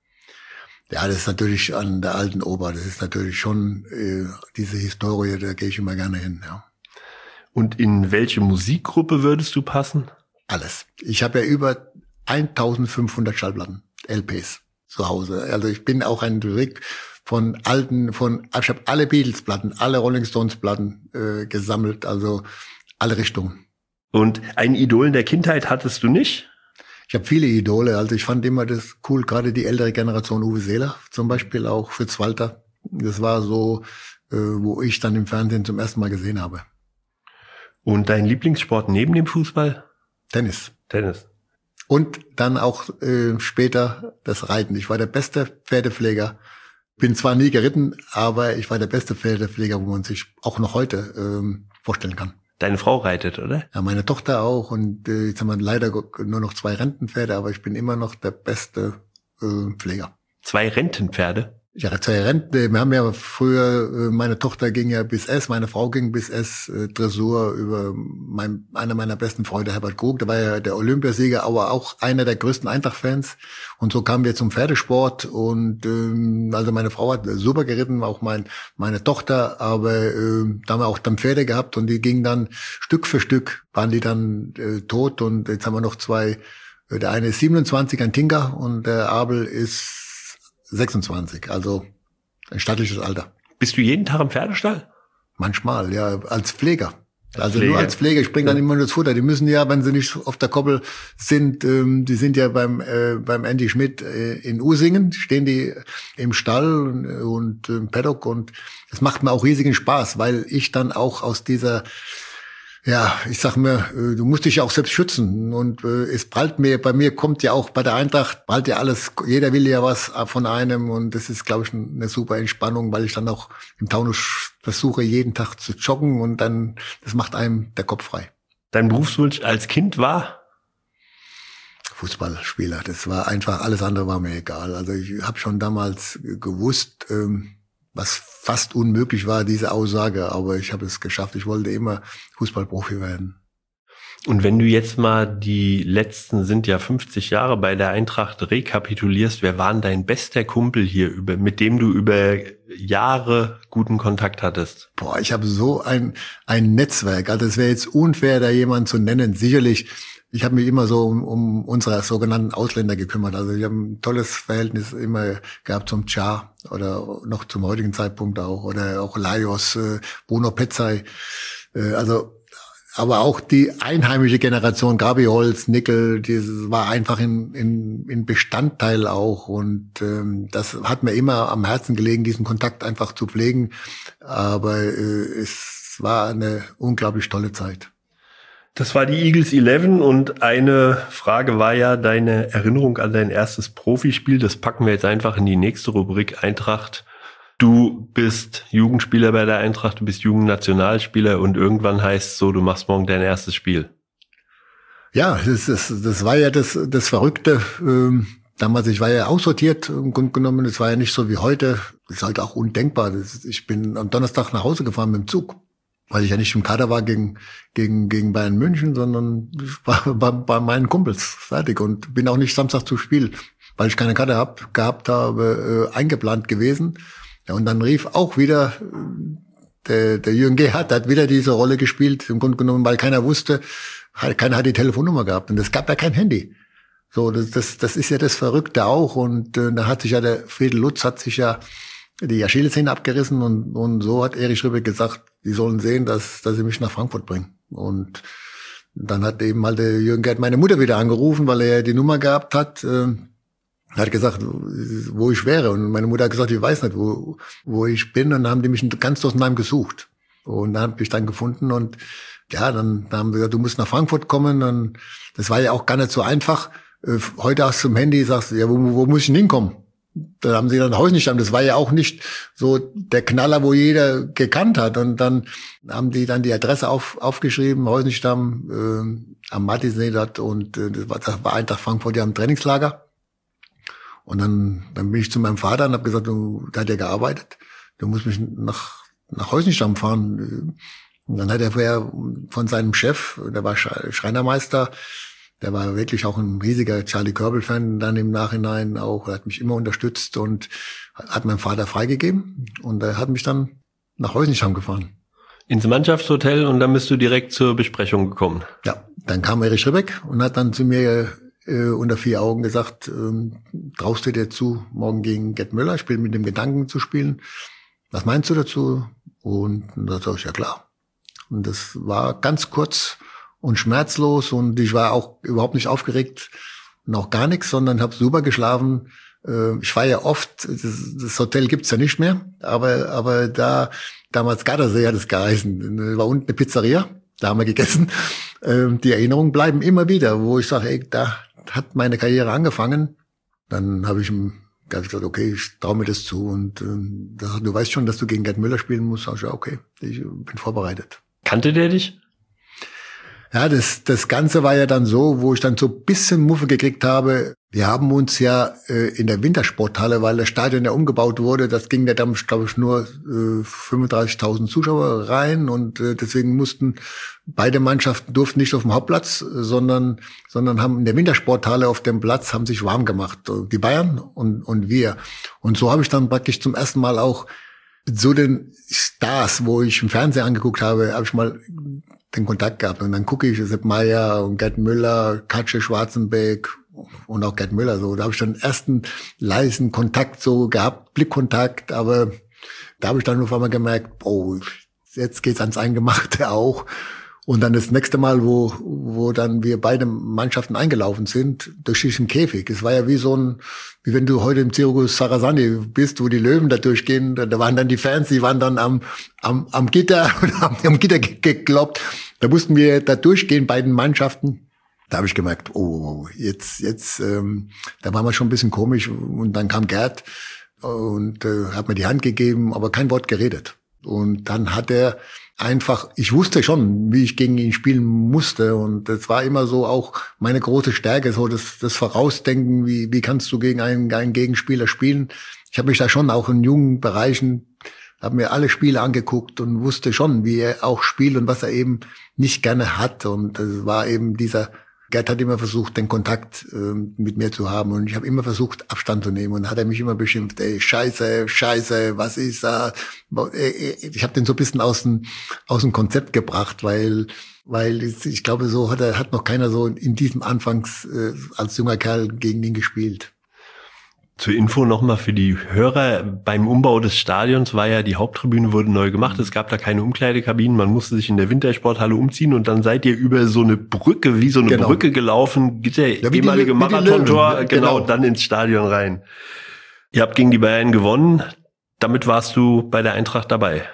Ja, das ist natürlich an der Alten Oper, das ist natürlich schon diese Historie, da gehe ich immer gerne hin, ja. Und in welche Musikgruppe würdest du passen? Alles. Ich habe ja über 1500 Schallplatten, LPs zu Hause. Also ich bin auch ein Lyrik ich habe alle Beatles-Platten, alle Rolling Stones-Platten gesammelt, also alle Richtungen. Und ein Idol in der Kindheit hattest du nicht? Ich habe viele Idole, also ich fand immer das cool, gerade die ältere Generation, Uwe Seeler zum Beispiel, auch Fritz Walter. Das war so, wo ich dann im Fernsehen zum ersten Mal gesehen habe. Und dein Lieblingssport neben dem Fußball? Tennis. Und dann auch später das Reiten. Ich war der beste Pferdepfleger. Bin zwar nie geritten, aber ich war der beste Pferdepfleger, wo man sich auch noch heute vorstellen kann. Deine Frau reitet, oder? Ja, meine Tochter auch. Und jetzt haben wir leider nur noch 2 Rentenpferde, aber ich bin immer noch der beste Pfleger. 2 Rentenpferde? Ja, 2 Renten. Wir haben ja früher, meine Tochter ging ja bis S, meine Frau ging bis S, Dressur über einer meiner besten Freunde, Herbert Krug, der war ja der Olympiasieger, aber auch einer der größten Eintracht-Fans. Und so kamen wir zum Pferdesport und also meine Frau hat super geritten, auch meine Tochter, aber da haben wir auch dann Pferde gehabt und die gingen dann Stück für Stück, waren die dann tot und jetzt haben wir noch 2, der eine ist 27, ein Tinker und der Abel ist 26, also ein stattliches Alter. Bist du jeden Tag im Pferdestall? Manchmal, ja, als Pfleger. Nur als Pfleger. Ich bringe dann immer nur das Futter. Die müssen ja, wenn sie nicht auf der Koppel sind, die sind ja beim Andy Schmidt in Usingen, stehen die im Stall und im Paddock und es macht mir auch riesigen Spaß, weil ich dann auch aus dieser ich sag mir, du musst dich ja auch selbst schützen und es prallt bei mir kommt ja auch bei der Eintracht, prallt ja alles, jeder will ja was von einem und das ist, glaube ich, eine super Entspannung, weil ich dann auch im Taunus versuche, jeden Tag zu joggen und dann, das macht einem der Kopf frei. Dein Berufswunsch als Kind war? Fußballspieler, das war einfach, alles andere war mir egal. Also ich habe schon damals gewusst, was fast unmöglich war, diese Aussage, aber ich habe es geschafft. Ich wollte immer Fußballprofi werden. Und wenn du jetzt mal die letzten, sind ja 50 Jahre bei der Eintracht rekapitulierst, wer war denn dein bester Kumpel hier, mit dem du über Jahre guten Kontakt hattest? Boah, ich habe so ein Netzwerk. Also es wäre jetzt unfair, da jemanden zu nennen. Sicherlich, ich habe mich immer so um unsere sogenannten Ausländer gekümmert. Also ich habe ein tolles Verhältnis immer gehabt zum Tschar oder noch zum heutigen Zeitpunkt auch. Oder auch Lajos, Bruno Petzai. Aber auch die einheimische Generation, Gabi Holz, Nickel, das war einfach in Bestandteil auch. Und das hat mir immer am Herzen gelegen, diesen Kontakt einfach zu pflegen. Aber es war eine unglaublich tolle Zeit. Das war die Eagles 11 und eine Frage war ja deine Erinnerung an dein erstes Profispiel. Das packen wir jetzt einfach in die nächste Rubrik Eintracht. Du bist Jugendspieler bei der Eintracht, du bist Jugendnationalspieler und irgendwann heißt es so, du machst morgen dein erstes Spiel. Ja, das war ja das Verrückte. Damals, ich war ja aussortiert im Grunde genommen. Das war ja nicht so wie heute. Das ist halt auch undenkbar. Ich bin am Donnerstag nach Hause gefahren mit dem Zug, weil ich ja nicht im Kader war gegen Bayern München, sondern ich war bei meinen Kumpels fertig und bin auch nicht Samstag zu Spiel, weil ich keine Karte gehabt habe, eingeplant gewesen. Ja, und dann rief auch wieder der Jürgen Gerhardt, hat wieder diese Rolle gespielt, im Grunde genommen, weil keiner wusste, keiner hat die Telefonnummer gehabt und es gab ja kein Handy. So, das ist ja das Verrückte auch und da hat sich ja der Friedel Lutz hat sich ja die Achillessehne abgerissen und so hat Erich Ribbeck gesagt, die sollen sehen, dass sie mich nach Frankfurt bringen. Und dann hat eben halt der Jürgen Gerhardt meine Mutter wieder angerufen, weil er ja die Nummer gehabt hat. Hat gesagt, wo ich wäre. Und meine Mutter hat gesagt, ich weiß nicht, wo ich bin. Und dann haben die mich ganz durcheinander gesucht. Und dann habe ich dann gefunden. Und ja, dann haben sie gesagt, du musst nach Frankfurt kommen. Und das war ja auch gar nicht so einfach. Heute hast du im Handy, sagst du, ja, wo muss ich denn hinkommen? Dann haben sie dann Heusenstamm. Das war ja auch nicht so der Knaller, wo jeder gekannt hat. Und dann haben die dann die Adresse aufgeschrieben, Heusenstamm, am Mattisee dort. Und das war Eintracht Frankfurt ja am Trainingslager. Und dann bin ich zu meinem Vater und habe gesagt, der hat ja gearbeitet, du musst mich nach Heusenstamm fahren. Und dann hat er vorher von seinem Chef, der war Schreinermeister, der war wirklich auch ein riesiger Charlie Körbel-Fan, dann im Nachhinein auch, er hat mich immer unterstützt und hat meinem Vater freigegeben. Und er hat mich dann nach Heusenstamm gefahren. Ins Mannschaftshotel und dann bist du direkt zur Besprechung gekommen. Ja, dann kam Erich Ribbeck und hat dann zu mir unter 4 Augen gesagt, traust du dir zu, morgen gegen Gerd Müller, ich bin mit dem Gedanken zu spielen. Was meinst du dazu? Und da sag ich, ja klar. Und das war ganz kurz und schmerzlos und ich war auch überhaupt nicht aufgeregt und auch gar nichts, sondern habe super geschlafen. Ich war ja oft, das Hotel gibt's ja nicht mehr, aber damals Gardasee hat es geheißen, da war unten eine Pizzeria, da haben wir gegessen. Die Erinnerungen bleiben immer wieder, wo ich sage, ey, da hat meine Karriere angefangen. Dann habe ich ihm gesagt, okay, ich traue mir das zu. Und du weißt schon, dass du gegen Gerd Müller spielen musst. Sag ich, ja, okay, ich bin vorbereitet. Kannte der dich? Ja, das Ganze war ja dann so, wo ich dann so ein bisschen Muffe gekriegt habe. Wir haben uns ja in der Wintersporthalle, weil das Stadion ja umgebaut wurde, das ging ja dann, glaube ich, nur 35.000 Zuschauer rein und deswegen mussten beide Mannschaften durften nicht auf dem Hauptplatz, sondern haben in der Wintersporthalle auf dem Platz haben sich warm gemacht, die Bayern und wir. Und so habe ich dann praktisch zum ersten Mal auch so den Stars, wo ich im Fernsehen angeguckt habe ich mal den Kontakt gehabt. Und dann gucke ich Sepp Maier und Gerd Müller, Katsche Schwarzenbeck und auch Gerd Müller. So, da habe ich dann ersten leisen Kontakt so gehabt, Blickkontakt. Aber da habe ich dann auf einmal gemerkt, oh, jetzt geht's ans Eingemachte auch. Und dann das nächste Mal, wo dann wir beide Mannschaften eingelaufen sind, durch diesen Käfig. Es war ja wie wie wenn du heute im Circus Sarasani bist, wo die Löwen da durchgehen. Da waren dann die Fans, die waren dann am Gitter und haben am Gitter gekloppt. Da mussten wir da durchgehen, beiden Mannschaften. Da habe ich gemerkt, oh, jetzt, da waren wir schon ein bisschen komisch. Und dann kam Gerd und hat mir die Hand gegeben, aber kein Wort geredet. Und dann hat er einfach, ich wusste schon, wie ich gegen ihn spielen musste und das war immer so auch meine große Stärke, so das Vorausdenken, wie kannst du gegen einen Gegenspieler spielen. Ich habe mich da schon auch in jungen Bereichen, habe mir alle Spiele angeguckt und wusste schon, wie er auch spielt und was er eben nicht gerne hat und das war eben dieser Gerd hat immer versucht, den Kontakt mit mir zu haben und ich habe immer versucht, Abstand zu nehmen und hat er mich immer beschimpft, ey, Scheiße, was ist da? Ich habe den so ein bisschen aus dem Konzept gebracht, weil ich glaube, so hat noch keiner so in diesem Anfangs als junger Kerl gegen ihn gespielt. Zur Info nochmal für die Hörer, beim Umbau des Stadions war ja, die Haupttribüne wurde neu gemacht, es gab da keine Umkleidekabinen, man musste sich in der Wintersporthalle umziehen und dann seid ihr über so eine Brücke, wie so eine Brücke gelaufen, der ehemalige Marathontor, genau, dann ins Stadion rein. Ihr habt gegen die Bayern gewonnen, damit warst du bei der Eintracht dabei.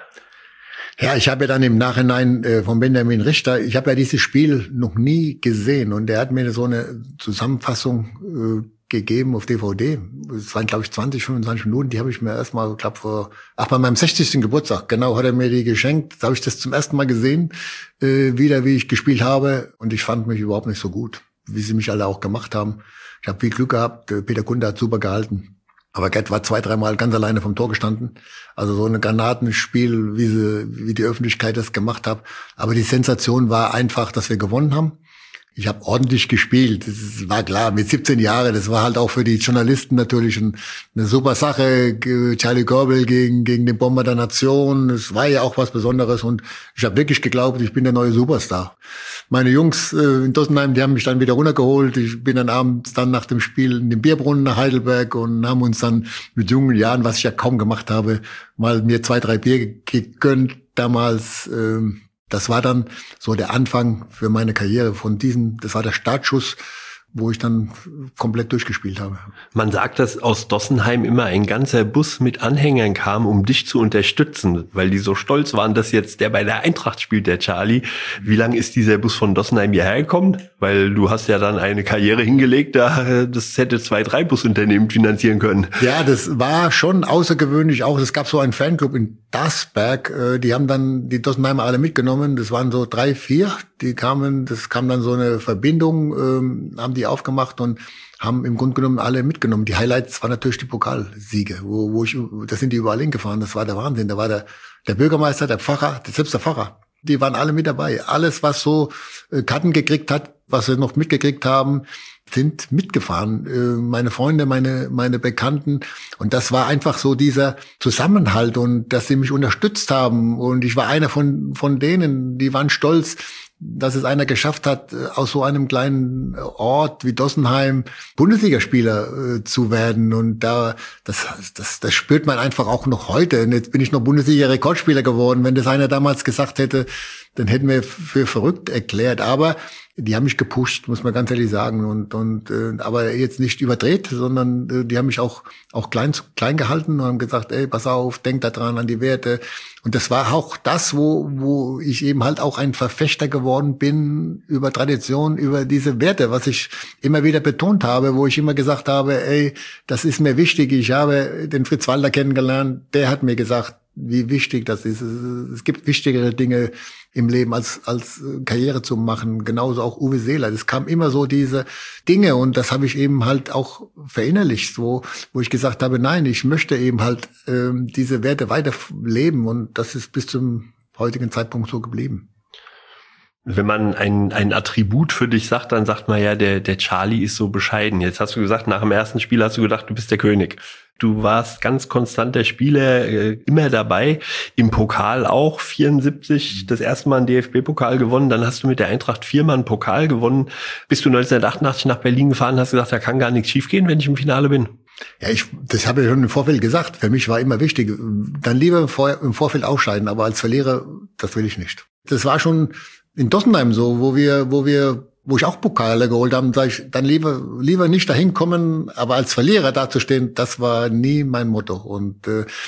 Ja, ich habe ja dann im Nachhinein von Benjamin Richter, ich habe ja dieses Spiel noch nie gesehen und der hat mir so eine Zusammenfassung gegeben auf DVD. Es waren, glaube ich, 20, 25 Minuten. Die habe ich mir erstmal, bei meinem 60. Geburtstag, genau, hat er mir die geschenkt. Da habe ich das zum ersten Mal gesehen, wieder, wie ich gespielt habe. Und ich fand mich überhaupt nicht so gut, wie sie mich alle auch gemacht haben. Ich habe viel Glück gehabt. Peter Kunde hat super gehalten. Aber Gerd war 2-3 Mal ganz alleine vom Tor gestanden. Also so ein Granatenspiel, wie die Öffentlichkeit das gemacht hat. Aber die Sensation war einfach, dass wir gewonnen haben. Ich habe ordentlich gespielt, das war klar, mit 17 Jahren, das war halt auch für die Journalisten natürlich eine super Sache, Charlie Körbel gegen den Bomber der Nation, das war ja auch was Besonderes und ich habe wirklich geglaubt, ich bin der neue Superstar. Meine Jungs in Dossenheim, die haben mich dann wieder runtergeholt, ich bin dann abends dann nach dem Spiel in den Bierbrunnen nach Heidelberg und haben uns dann mit jungen Jahren, was ich ja kaum gemacht habe, mal mir 2-3 Bier gegönnt damals. Das war dann so der Anfang für meine Karriere das war der Startschuss, wo ich dann komplett durchgespielt habe. Man sagt, dass aus Dossenheim immer ein ganzer Bus mit Anhängern kam, um dich zu unterstützen, weil die so stolz waren, dass jetzt der bei der Eintracht spielt, der Charlie. Wie lang ist dieser Bus von Dossenheim hierher gekommen? Weil du hast ja dann eine Karriere hingelegt, das hätte 2-3 Busunternehmen finanzieren können. Ja, das war schon außergewöhnlich auch. Es gab so einen Fanclub in Dasberg, die haben dann die Dossenheimer alle mitgenommen. Das waren so 3, 4, das kam dann so eine Verbindung, haben die aufgemacht und haben im Grunde genommen alle mitgenommen. Die Highlights waren natürlich die Pokalsiege, da sind die überall hingefahren. Das war der Wahnsinn. Da war der Bürgermeister, der Pfarrer, selbst der Pfarrer. Die waren alle mit dabei. Alles, was so Karten gekriegt hat, was wir noch mitgekriegt haben, sind mitgefahren. Meine Freunde, meine Bekannten. Und das war einfach so dieser Zusammenhalt und dass sie mich unterstützt haben. Und ich war einer von denen, die waren stolz, dass es einer geschafft hat, aus so einem kleinen Ort wie Dossenheim Bundesligaspieler zu werden. Und das spürt man einfach auch noch heute. Und jetzt bin ich noch Bundesliga-Rekordspieler geworden. Wenn das einer damals gesagt hätte, dann hätten wir für verrückt erklärt. Aber die haben mich gepusht, muss man ganz ehrlich sagen. Aber jetzt nicht überdreht, sondern die haben mich auch klein gehalten und haben gesagt, ey, pass auf, denk da dran an die Werte. Und das war auch das, wo ich eben halt auch ein Verfechter geworden bin über Tradition, über diese Werte, was ich immer wieder betont habe, wo ich immer gesagt habe, ey, das ist mir wichtig. Ich habe den Fritz Walter kennengelernt, der hat mir gesagt, wie wichtig das ist. Es gibt wichtigere Dinge im Leben als Karriere zu machen. Genauso auch Uwe Seeler. Das kam immer so diese Dinge und das habe ich eben halt auch verinnerlicht, wo ich gesagt habe, nein, ich möchte eben halt diese Werte weiterleben und das ist bis zum heutigen Zeitpunkt so geblieben. Wenn man ein Attribut für dich sagt, dann sagt man ja, der Charlie ist so bescheiden. Jetzt hast du gesagt, nach dem ersten Spiel hast du gedacht, du bist der König. Du warst ganz konstanter Spieler, immer dabei. Im Pokal auch, 74, das erste Mal einen DFB-Pokal gewonnen. Dann hast du mit der Eintracht 4-mal einen Pokal gewonnen. Bist du 1988 nach Berlin gefahren, hast gesagt, da kann gar nichts schiefgehen, wenn ich im Finale bin. Ja, das habe ich schon im Vorfeld gesagt. Für mich war immer wichtig, dann lieber im Vorfeld ausscheiden, aber als Verlierer, das will ich nicht. Das war schon in Dossenheim so, wo ich auch Pokale geholt habe, sage ich, dann lieber nicht dahin kommen, aber als Verlierer dazustehen, das war nie mein Motto. Und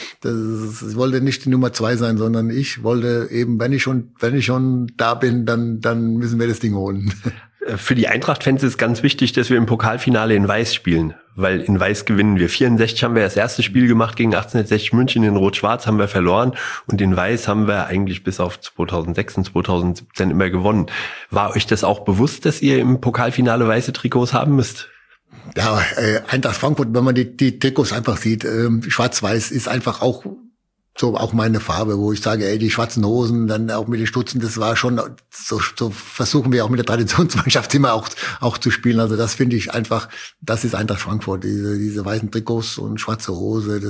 ich wollte nicht die Nummer 2 sein, sondern ich wollte eben, wenn ich schon da bin, dann müssen wir das Ding holen. Für die Eintracht-Fans ist ganz wichtig, dass wir im Pokalfinale in Weiß spielen, weil in Weiß gewinnen wir. 64 haben wir das erste Spiel gemacht gegen 1860 München, in Rot-Schwarz haben wir verloren und in Weiß haben wir eigentlich bis auf 2006 und 2017 immer gewonnen. War euch das auch bewusst, dass ihr im Pokalfinale weiße Trikots haben müsst? Ja, Eintracht Frankfurt, wenn man die Trikots einfach sieht, schwarz-weiß ist einfach auch so auch meine Farbe, wo ich sage, ey, die schwarzen Hosen, dann auch mit den Stutzen, das war schon, so versuchen wir auch mit der Traditionsmannschaft immer auch zu spielen. Also das finde ich einfach, das ist Eintracht Frankfurt, diese weißen Trikots und schwarze Hose,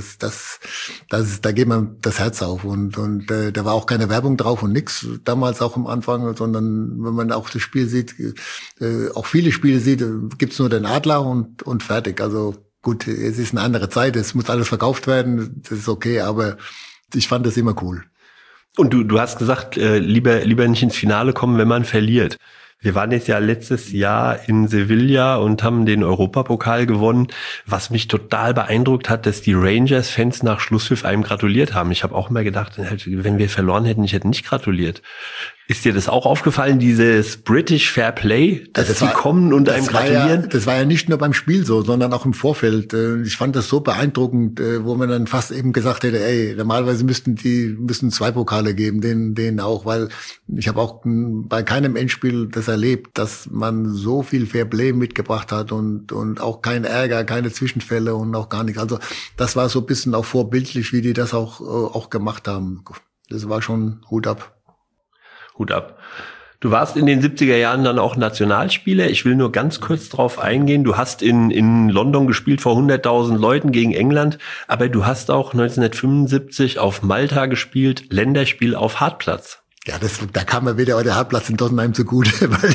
da geht man das Herz auf und da war auch keine Werbung drauf und nix, damals auch am Anfang, sondern wenn man auch das Spiel sieht, auch viele Spiele sieht, gibt's nur den Adler und fertig. Also gut, es ist eine andere Zeit, es muss alles verkauft werden, das ist okay, aber ich fand das immer cool. Und du hast gesagt, lieber nicht ins Finale kommen, wenn man verliert. Wir waren jetzt ja letztes Jahr in Sevilla und haben den Europapokal gewonnen. Was mich total beeindruckt hat, dass die Rangers-Fans nach Schlusspfiff einem gratuliert haben. Ich habe auch immer gedacht, wenn wir verloren hätten, ich hätte nicht gratuliert. Ist dir das auch aufgefallen, dieses British Fair Play, dass sie kommen und einem gratulieren? Das war ja nicht nur beim Spiel so, sondern auch im Vorfeld. Ich fand das so beeindruckend, wo man dann fast eben gesagt hätte, ey, normalerweise müssten 2 Pokale geben, denen auch, weil ich habe auch bei keinem Endspiel das erlebt, dass man so viel Fair Play mitgebracht hat und auch kein Ärger, keine Zwischenfälle und auch gar nichts. Also das war so ein bisschen auch vorbildlich, wie die das auch gemacht haben. Das war schon Hut ab. Hut ab. Du warst in den 70er Jahren dann auch Nationalspieler. Ich will nur ganz kurz drauf eingehen. Du hast in London gespielt vor 100.000 Leuten gegen England, aber du hast auch 1975 auf Malta gespielt, Länderspiel auf Hartplatz. Ja, da kam mir wieder der Hartplatz in Tottenheim zugute,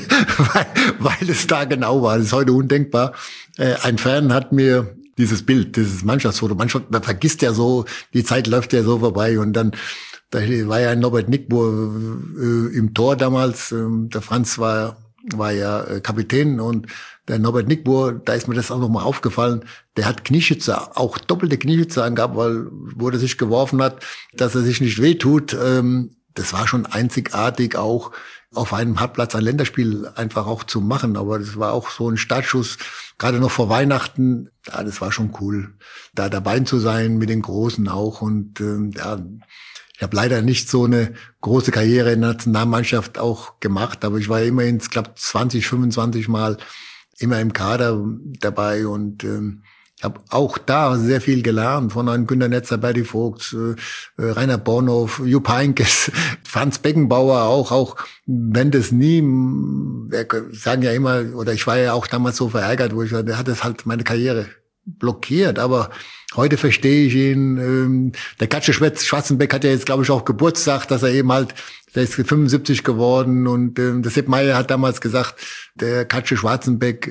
weil es da genau war. Das ist heute undenkbar. Ein Fan hat mir dieses Bild, dieses Mannschaftsfoto, man vergisst ja so, die Zeit läuft ja so vorbei und dann da war ja Norbert Nickbohr im Tor damals. Der Franz war ja Kapitän und der Norbert Nickbohr, da ist mir das auch nochmal aufgefallen, der hat Knieschützer, auch doppelte Knieschützer angehabt, weil wo er sich geworfen hat, dass er sich nicht wehtut. Das war schon einzigartig auch auf einem Hartplatz ein Länderspiel einfach auch zu machen. Aber das war auch so ein Startschuss, gerade noch vor Weihnachten. Ja, das war schon cool, da dabei zu sein mit den Großen auch und ja. Ich habe leider nicht so eine große Karriere in der Nationalmannschaft auch gemacht, aber ich war immerhin, ich glaube, 25 Mal immer im Kader dabei und habe auch da sehr viel gelernt von einem Günter Netzer, Berti Vogts, Rainer Bornhof, Jupp Heynckes, Franz Beckenbauer auch wenn das nie, wir sagen ja immer, oder ich war ja auch damals so verärgert, wo ich sage, der hat das halt meine Karriere blockiert, aber heute verstehe ich ihn. Der Katsche Schwarzenbeck hat ja jetzt, glaube ich, auch Geburtstag, dass er eben halt, der ist 75 geworden und der Sepp Maier hat damals gesagt, der Katsche Schwarzenbeck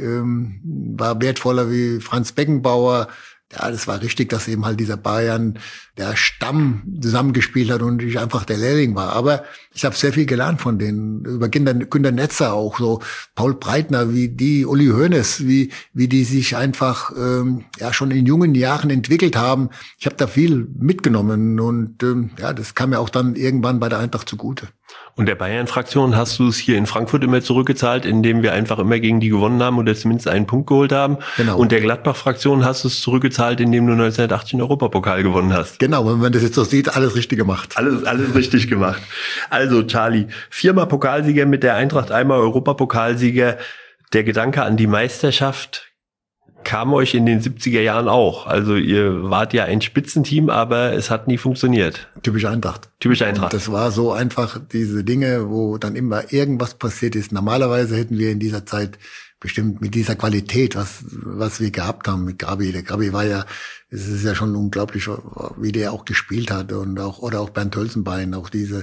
war wertvoller wie Franz Beckenbauer. Ja, das war richtig, dass eben halt dieser Bayern, der Stamm zusammengespielt hat und ich einfach der Lehrling war. Aber ich habe sehr viel gelernt von denen, über Günter Netzer auch, so Paul Breitner, wie die, Uli Hoeneß, wie die sich einfach ja schon in jungen Jahren entwickelt haben. Ich habe da viel mitgenommen und ja, das kam mir auch dann irgendwann bei der Eintracht zugute. Und der Bayern-Fraktion hast du es hier in Frankfurt immer zurückgezahlt, indem wir einfach immer gegen die gewonnen haben oder zumindest einen Punkt geholt haben. Genau. Und der Gladbach-Fraktion hast du es zurückgezahlt, indem du 1980 den Europapokal gewonnen hast. Genau, wenn man das jetzt so sieht, alles richtig gemacht. Alles richtig gemacht. Also Charlie, 4-mal Pokalsieger mit der Eintracht, einmal Europapokalsieger. Der Gedanke an die Meisterschaft kam euch in den 70er Jahren auch. Also ihr wart ja ein Spitzenteam, aber es hat nie funktioniert. Typisch Eintracht. Und das war so einfach diese Dinge, wo dann immer irgendwas passiert ist. Normalerweise hätten wir in dieser Zeit bestimmt mit dieser Qualität, was wir gehabt haben mit Gabi. Der Gabi war ja, es ist ja schon unglaublich, wie der auch gespielt hat und auch Bernd Hölzenbein, auch diese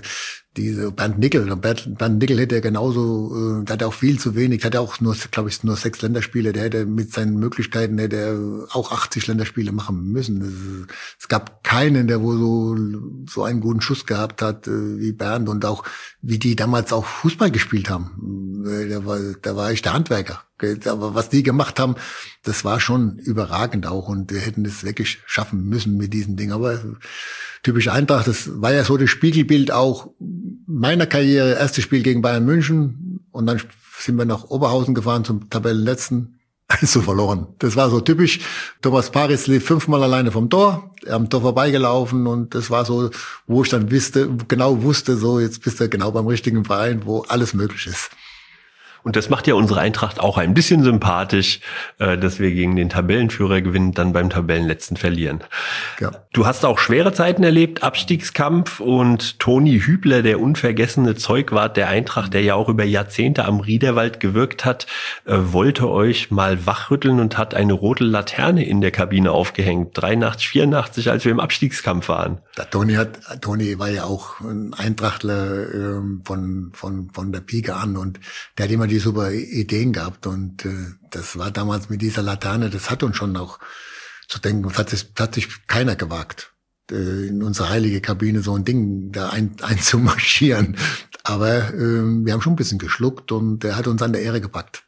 Bernd Nickel. Bernd Nickel hätte genauso, der hatte auch viel zu wenig, hatte auch nur 6 Länderspiele, der hätte mit seinen Möglichkeiten auch 80 Länderspiele machen müssen. Es gab keinen, der wo so einen guten Schuss gehabt hat wie Bernd und auch wie die damals auch Fußball gespielt haben. Der war echt der Handwerker. Aber was die gemacht haben, das war schon überragend auch und wir hätten es wirklich schaffen müssen mit diesen Dingen. Aber typisch Eintracht, das war ja so das Spiegelbild auch meiner Karriere. Erstes Spiel gegen Bayern München und dann sind wir nach Oberhausen gefahren zum Tabellenletzten. 1:0 verloren. Das war so typisch. Thomas Paris lief 5-mal alleine vom Tor, am Tor vorbeigelaufen und das war so, wo ich dann wusste, so jetzt bist du genau beim richtigen Verein, wo alles möglich ist. Und das macht ja unsere Eintracht auch ein bisschen sympathisch, dass wir gegen den Tabellenführer gewinnen, dann beim Tabellenletzten verlieren. Ja. Du hast auch schwere Zeiten erlebt, Abstiegskampf, und Toni Hübler, der unvergessene Zeugwart der Eintracht, der ja auch über Jahrzehnte am Riederwald gewirkt hat, wollte euch mal wachrütteln und hat eine rote Laterne in der Kabine aufgehängt. 83, 84, als wir im Abstiegskampf waren. Der Toni war ja auch ein Eintrachtler von der Pike an, und der hat immer die super Ideen gehabt, und das war damals mit dieser Laterne, das hat uns schon auch zu denken, hat sich keiner gewagt, in unsere heilige Kabine so ein Ding da einzumarschieren. Aber wir haben schon ein bisschen geschluckt, und er hat uns an der Ehre gepackt.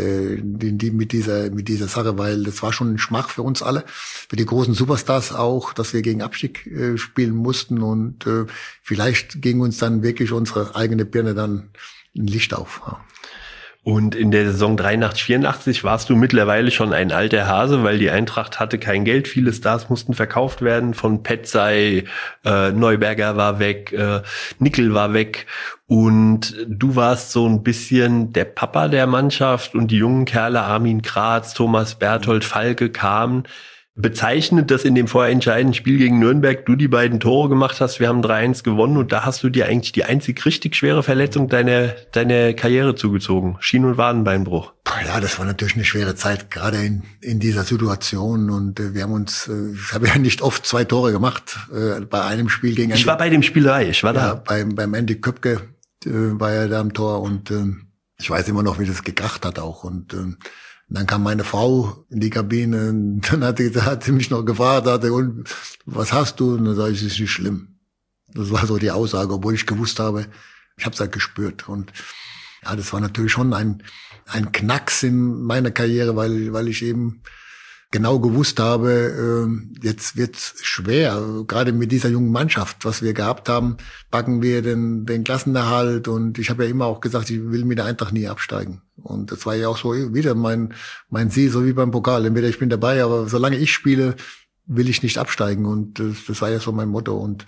Mit dieser Sache, weil das war schon ein Schmach für uns alle, für die großen Superstars auch, dass wir gegen Abstieg spielen mussten, und vielleicht ging uns dann wirklich unsere eigene Birne dann ein Licht auf. Ja. Und in der Saison 83, 84 warst du mittlerweile schon ein alter Hase, weil die Eintracht hatte kein Geld. Viele Stars mussten verkauft werden. Von Petzai, Neuberger war weg, Nickel war weg. Und du warst so ein bisschen der Papa der Mannschaft, und die jungen Kerle, Armin Kratz, Thomas Berthold, Falke kamen. Bezeichnet, dass in dem vorentscheidenden Spiel gegen Nürnberg du die beiden Tore gemacht hast. Wir haben 3-1 gewonnen, und da hast du dir eigentlich die einzig richtig schwere Verletzung deiner Karriere zugezogen. Schien- und Wadenbeinbruch. Ja, das war natürlich eine schwere Zeit, gerade in dieser Situation, und wir haben ich habe ja nicht oft 2 Tore gemacht, bei einem Spiel gegen Ich war bei dem Spiel dabei, ich war da. Beim Andy Köpke war er da am Tor, und ich weiß immer noch, wie das gekracht hat auch, und dann kam meine Frau in die Kabine, und dann hat sie mich noch gefragt, und was hast du? Und dann sage ich, es ist nicht schlimm. Das war so die Aussage, obwohl ich gewusst habe, ich habe es halt gespürt. Und ja, das war natürlich schon ein Knacks in meiner Karriere, weil ich eben genau gewusst habe, jetzt wird's schwer, gerade mit dieser jungen Mannschaft, was wir gehabt haben, packen wir den Klassenerhalt, und ich habe ja immer auch gesagt, ich will mit der Eintracht nie absteigen, und das war ja auch so wieder mein Ziel, so wie beim Pokal, entweder ich bin dabei, aber solange ich spiele, will ich nicht absteigen, und das war ja so mein Motto. Und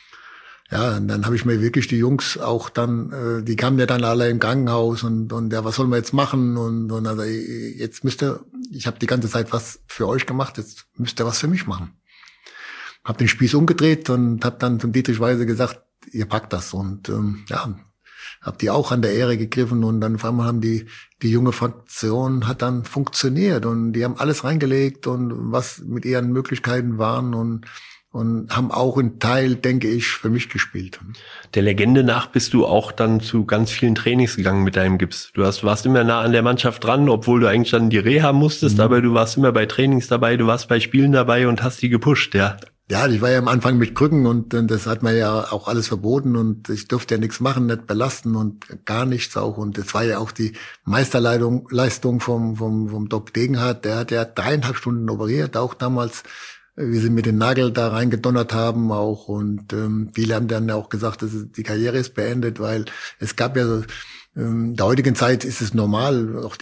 ja, und dann habe ich mir wirklich die Jungs auch dann, die kamen ja dann alle im Krankenhaus, und ja, was sollen wir jetzt machen? Und also, jetzt ich habe die ganze Zeit was für euch gemacht, jetzt müsst ihr was für mich machen. Hab den Spieß umgedreht und hab dann zum Dietrich Weise gesagt, ihr packt das. Und ja, hab die auch an der Ehre gegriffen, und dann auf einmal haben die junge Fraktion hat dann funktioniert, und die haben alles reingelegt, und was mit ihren Möglichkeiten waren, und haben auch einen Teil, denke ich, für mich gespielt. Der Legende nach bist du auch dann zu ganz vielen Trainings gegangen mit deinem Gips. Du warst immer nah an der Mannschaft dran, obwohl du eigentlich dann die Reha musstest, aber du warst immer bei Trainings dabei, du warst bei Spielen dabei und hast die gepusht, ja. Ja, ich war ja am Anfang mit Krücken, und das hat mir ja auch alles verboten, und ich durfte ja nichts machen, nicht belasten und gar nichts auch. Und das war ja auch die Meisterleistung vom Doc Degenhardt. Der hat ja 3,5 Stunden operiert, auch damals, wie sie mit den Nagel da reingedonnert haben auch, und viele haben dann auch gesagt, die Karriere ist beendet, weil es gab ja so, in der heutigen Zeit ist es normal, auch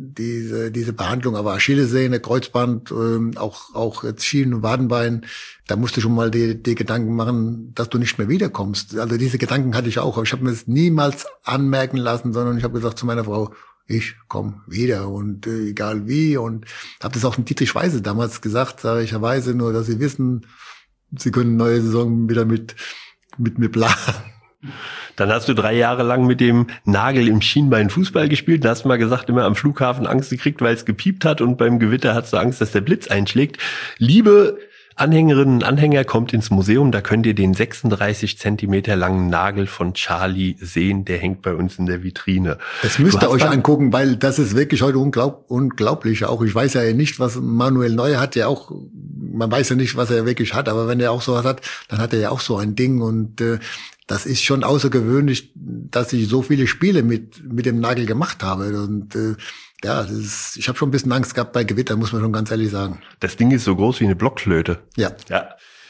diese Behandlung, aber Achillessehne, Kreuzband, auch jetzt Schienen- und Wadenbein, da musst du schon mal die Gedanken machen, dass du nicht mehr wiederkommst. Also diese Gedanken hatte ich auch, aber ich habe mir das niemals anmerken lassen, sondern ich habe gesagt zu meiner Frau, ich komme wieder, und egal wie, und habe das auch dem Dietrich Weise damals gesagt, sage ich, Herr Weise, nur dass Sie wissen, Sie können neue Saison wieder mit mir planen. Dann hast du 3 Jahre lang mit dem Nagel im Schienbein Fußball gespielt. Da hast du mal gesagt, immer am Flughafen Angst gekriegt, weil es gepiept hat, und beim Gewitter hast du Angst, dass der Blitz einschlägt. Liebe Anhängerinnen und Anhänger, kommt ins Museum, da könnt ihr den 36 Zentimeter langen Nagel von Charlie sehen, der hängt bei uns in der Vitrine. Das müsst ihr euch angucken, weil das ist wirklich heute unglaublich. Auch ich weiß ja nicht, was Manuel Neuer hat, ja auch, man weiß ja nicht, was er wirklich hat, aber wenn er auch sowas hat, dann hat er ja auch so ein Ding, und das ist schon außergewöhnlich, dass ich so viele Spiele mit dem Nagel gemacht habe, und ja, ich habe schon ein bisschen Angst gehabt bei Gewitter, muss man schon ganz ehrlich sagen. Das Ding ist so groß wie eine Blockflöte. Ja.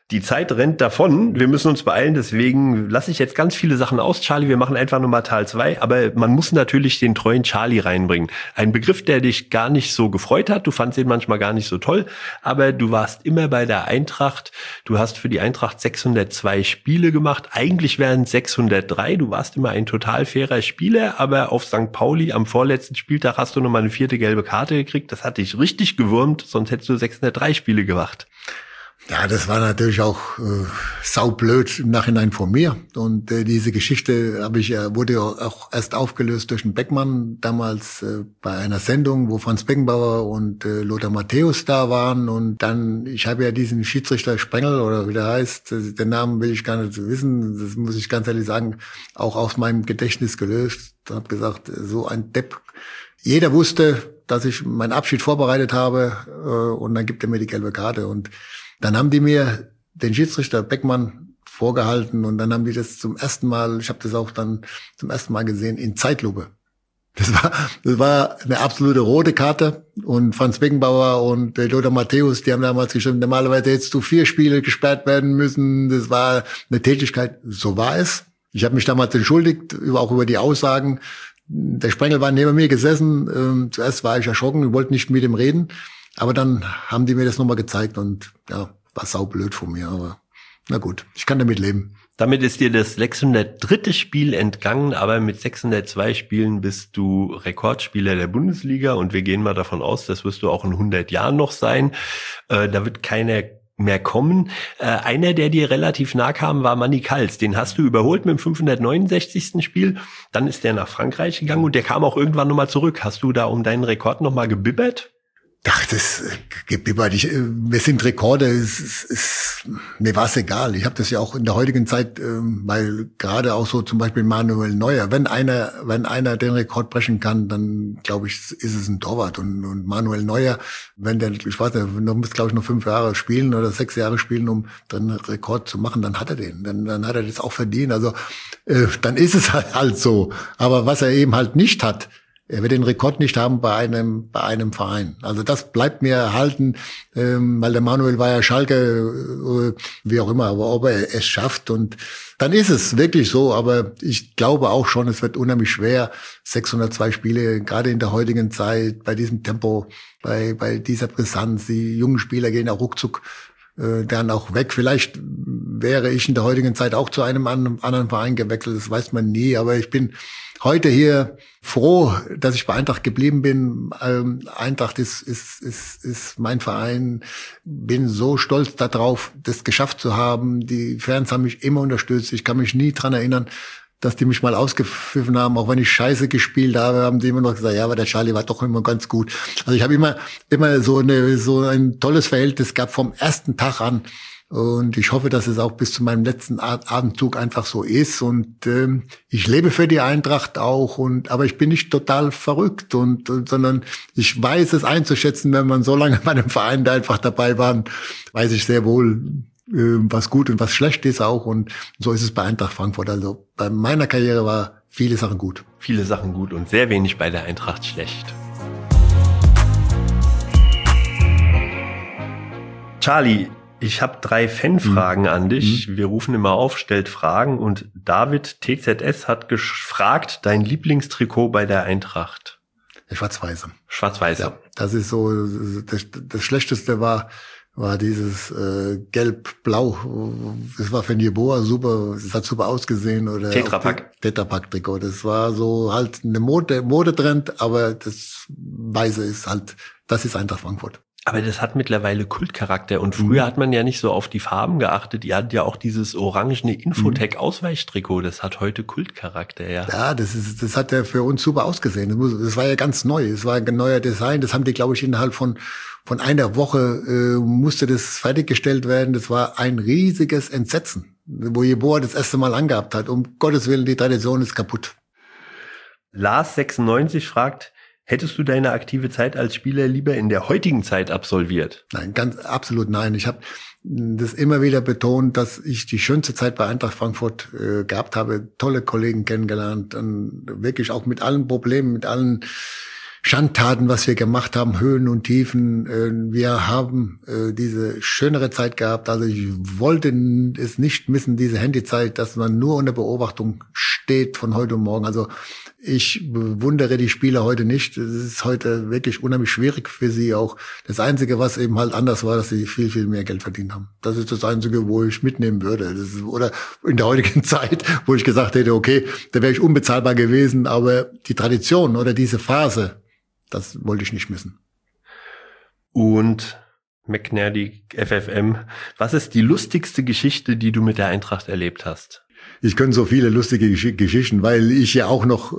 Die Zeit rennt davon. Wir müssen uns beeilen. Deswegen lasse ich jetzt ganz viele Sachen aus, Charlie. Wir machen einfach nochmal Teil 2. Aber man muss natürlich den treuen Charlie reinbringen. Ein Begriff, der dich gar nicht so gefreut hat. Du fandst ihn manchmal gar nicht so toll. Aber du warst immer bei der Eintracht. Du hast für die Eintracht 602 Spiele gemacht. Eigentlich wären es 603. Du warst immer ein total fairer Spieler. Aber auf St. Pauli am vorletzten Spieltag hast du nochmal eine 4. gelbe Karte gekriegt. Das hat dich richtig gewurmt. Sonst hättest du 603 Spiele gemacht. Ja, das war natürlich auch saublöd im Nachhinein von mir. Und diese Geschichte wurde ja auch erst aufgelöst durch den Beckmann, damals bei einer Sendung, wo Franz Beckenbauer und Lothar Matthäus da waren. Und dann, ich habe ja diesen Schiedsrichter Sprengel, oder wie der heißt, den Namen will ich gar nicht wissen, das muss ich ganz ehrlich sagen, auch aus meinem Gedächtnis gelöst. Ich habe gesagt, so ein Depp. Jeder wusste, dass ich meinen Abschied vorbereitet habe, und dann gibt er mir die gelbe Karte. Und dann haben die mir den Schiedsrichter Beckmann vorgehalten, und dann haben die das zum ersten Mal, ich habe das auch dann zum ersten Mal gesehen, in Zeitlupe. Das war eine absolute rote Karte, und Franz Beckenbauer und Lothar Matthäus, die haben damals geschrieben, normalerweise hättest du 4 Spiele gesperrt werden müssen. Das war eine Tätigkeit, so war es. Ich habe mich damals entschuldigt, auch über die Aussagen. Der Sprengel war neben mir gesessen. Zuerst war ich erschrocken, ich wollte nicht mit ihm reden. Aber dann haben die mir das nochmal gezeigt, und ja, war saublöd von mir, aber na gut, ich kann damit leben. Damit ist dir das 603. Spiel entgangen, aber mit 602 Spielen bist du Rekordspieler der Bundesliga, und wir gehen mal davon aus, das wirst du auch in 100 Jahren noch sein. Da wird keiner mehr kommen. Einer, der dir relativ nah kam, war Manny Kals. Den hast du überholt mit dem 569. Spiel. Dann ist der nach Frankreich gegangen, und der kam auch irgendwann nochmal zurück. Hast du da um deinen Rekord nochmal gebibbert? Ach, das gebibbert. Wir sind Rekorde. Mir war es egal. Ich habe das ja auch in der heutigen Zeit, weil gerade auch so zum Beispiel Manuel Neuer, wenn einer den Rekord brechen kann, dann glaube ich, ist es ein Torwart. Und Manuel Neuer, wenn der, ich weiß nicht, muss glaube ich noch 5 Jahre spielen oder 6 Jahre spielen, um den Rekord zu machen, dann hat er den. Dann hat er das auch verdient. Also dann ist es halt so. Aber was er eben halt nicht hat, er wird den Rekord nicht haben bei einem Verein. Also das bleibt mir erhalten, weil der Manuel war ja Schalke, wie auch immer, aber ob er es schafft, und dann ist es wirklich so. Aber ich glaube auch schon, es wird unheimlich schwer, 602 Spiele, gerade in der heutigen Zeit, bei diesem Tempo, bei dieser Brisanz. Die jungen Spieler gehen auch ruckzuck dann auch weg. Vielleicht wäre ich in der heutigen Zeit auch zu einem anderen Verein gewechselt, das weiß man nie, aber ich bin heute hier froh, dass ich bei Eintracht geblieben bin. Eintracht ist mein Verein. Bin so stolz darauf, das geschafft zu haben. Die Fans haben mich immer unterstützt. Ich kann mich nie dran erinnern, dass die mich mal ausgepfiffen haben. Auch wenn ich Scheiße gespielt habe, haben die immer noch gesagt, ja, aber der Charlie war doch immer ganz gut. Also ich habe immer so ein tolles Verhältnis gehabt vom ersten Tag an. Und ich hoffe, dass es auch bis zu meinem letzten Atemzug einfach so ist. Und ich lebe für die Eintracht auch. Aber ich bin nicht total verrückt, sondern ich weiß es einzuschätzen, wenn man so lange bei einem Verein da einfach dabei war, weiß ich sehr wohl, was gut und was schlecht ist auch. Und so ist es bei Eintracht Frankfurt. Also bei meiner Karriere war viele Sachen gut. Viele Sachen gut und sehr wenig bei der Eintracht schlecht. Charlie, ich habe 3 Fanfragen an dich. Wir rufen immer auf, stellt Fragen, und David TZS hat gefragt, dein Lieblingstrikot bei der Eintracht? Schwarz-Weiße. Schwarz-Weiße. Ja, das ist so, das Schlechteste war dieses Gelb-Blau. Das war für Jeboa super, es hat super ausgesehen. Oder Tetrapack-Trikot. Das war so halt eine Modetrend, aber das Weiße ist halt, das ist Eintracht Frankfurt. Aber das hat mittlerweile Kultcharakter, und früher hat man ja nicht so auf die Farben geachtet. Die hatten ja auch dieses orangene Infotech-Ausweichtrikot. Das hat heute Kultcharakter, ja. Ja, das hat ja für uns super ausgesehen. Das war ja ganz neu. Es war ein neuer Design. Das haben die, glaube ich, innerhalb von einer Woche musste das fertiggestellt werden. Das war ein riesiges Entsetzen, wo Jeboa das erste Mal angehabt hat. Um Gottes Willen, die Tradition ist kaputt. Lars96 fragt, hättest du deine aktive Zeit als Spieler lieber in der heutigen Zeit absolviert? Nein, ganz absolut nein. Ich habe das immer wieder betont, dass ich die schönste Zeit bei Eintracht Frankfurt gehabt habe, tolle Kollegen kennengelernt und wirklich auch mit allen Problemen, mit allen Schandtaten, was wir gemacht haben, Höhen und Tiefen. Wir haben diese schönere Zeit gehabt. Also ich wollte es nicht missen, diese Handyzeit, dass man nur unter Beobachtung steht von heute und morgen. Also ich bewundere die Spieler heute nicht. Es ist heute wirklich unheimlich schwierig für sie auch. Das Einzige, was eben halt anders war, dass sie viel, viel mehr Geld verdient haben. Das ist das Einzige, wo ich mitnehmen würde. Oder in der heutigen Zeit, wo ich gesagt hätte, okay, da wäre ich unbezahlbar gewesen. Aber die Tradition oder diese Phase, das wollte ich nicht missen. Und McNally FFM, was ist die lustigste Geschichte, die du mit der Eintracht erlebt hast? Ich könnte so viele lustige Geschichten, weil ich ja auch noch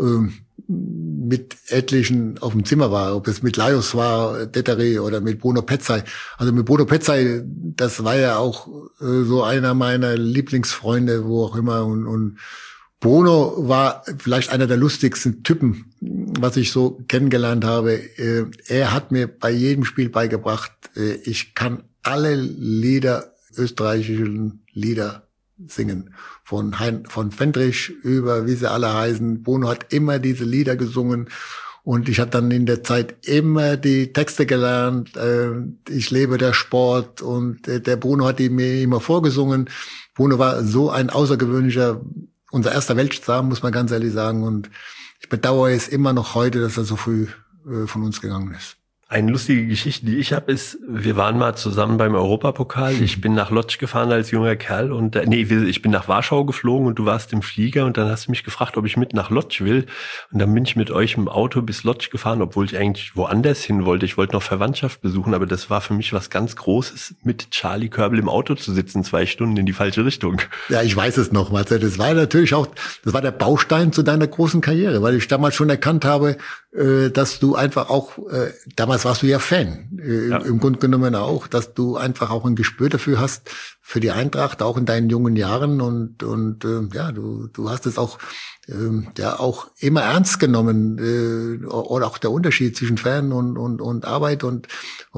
mit etlichen auf dem Zimmer war, ob es mit Lajos war, Detere oder mit Bruno Petzai. Also mit Bruno Petzai, das war ja auch so einer meiner Lieblingsfreunde, wo auch immer. Und Bruno war vielleicht einer der lustigsten Typen, was ich so kennengelernt habe. Er hat mir bei jedem Spiel beigebracht, ich kann alle Lieder, österreichischen Lieder singen. Von Fendrich über, wie sie alle heißen. Bruno hat immer diese Lieder gesungen. Und ich habe dann in der Zeit immer die Texte gelernt. Ich lebe der Sport. Und der Bruno hat die mir immer vorgesungen. Bruno war so ein außergewöhnlicher, unser erster Weltstar, muss man ganz ehrlich sagen. Und ich bedauere es immer noch heute, dass er so früh von uns gegangen ist. Eine lustige Geschichte, die ich habe, ist, wir waren mal zusammen beim Europapokal. Ich bin nach Lodz gefahren als junger Kerl und ich bin nach Warschau geflogen und du warst im Flieger und dann hast du mich gefragt, ob ich mit nach Lodz will. Und dann bin ich mit euch im Auto bis Lodz gefahren, obwohl ich eigentlich woanders hin wollte. Ich wollte noch Verwandtschaft besuchen, aber das war für mich was ganz Großes, mit Charlie Körbel im Auto zu sitzen, 2 Stunden in die falsche Richtung. Ja, ich weiß es noch, Marcel. Das war natürlich auch, das war der Baustein zu deiner großen Karriere, weil ich damals schon erkannt habe, dass du einfach auch, damals warst du ja Fan, im Grunde genommen auch, dass du einfach auch ein Gespür dafür hast, für die Eintracht, auch in deinen jungen Jahren und ja, du hast es auch, ja, auch immer ernst genommen, oder auch der Unterschied zwischen Fan und Arbeit und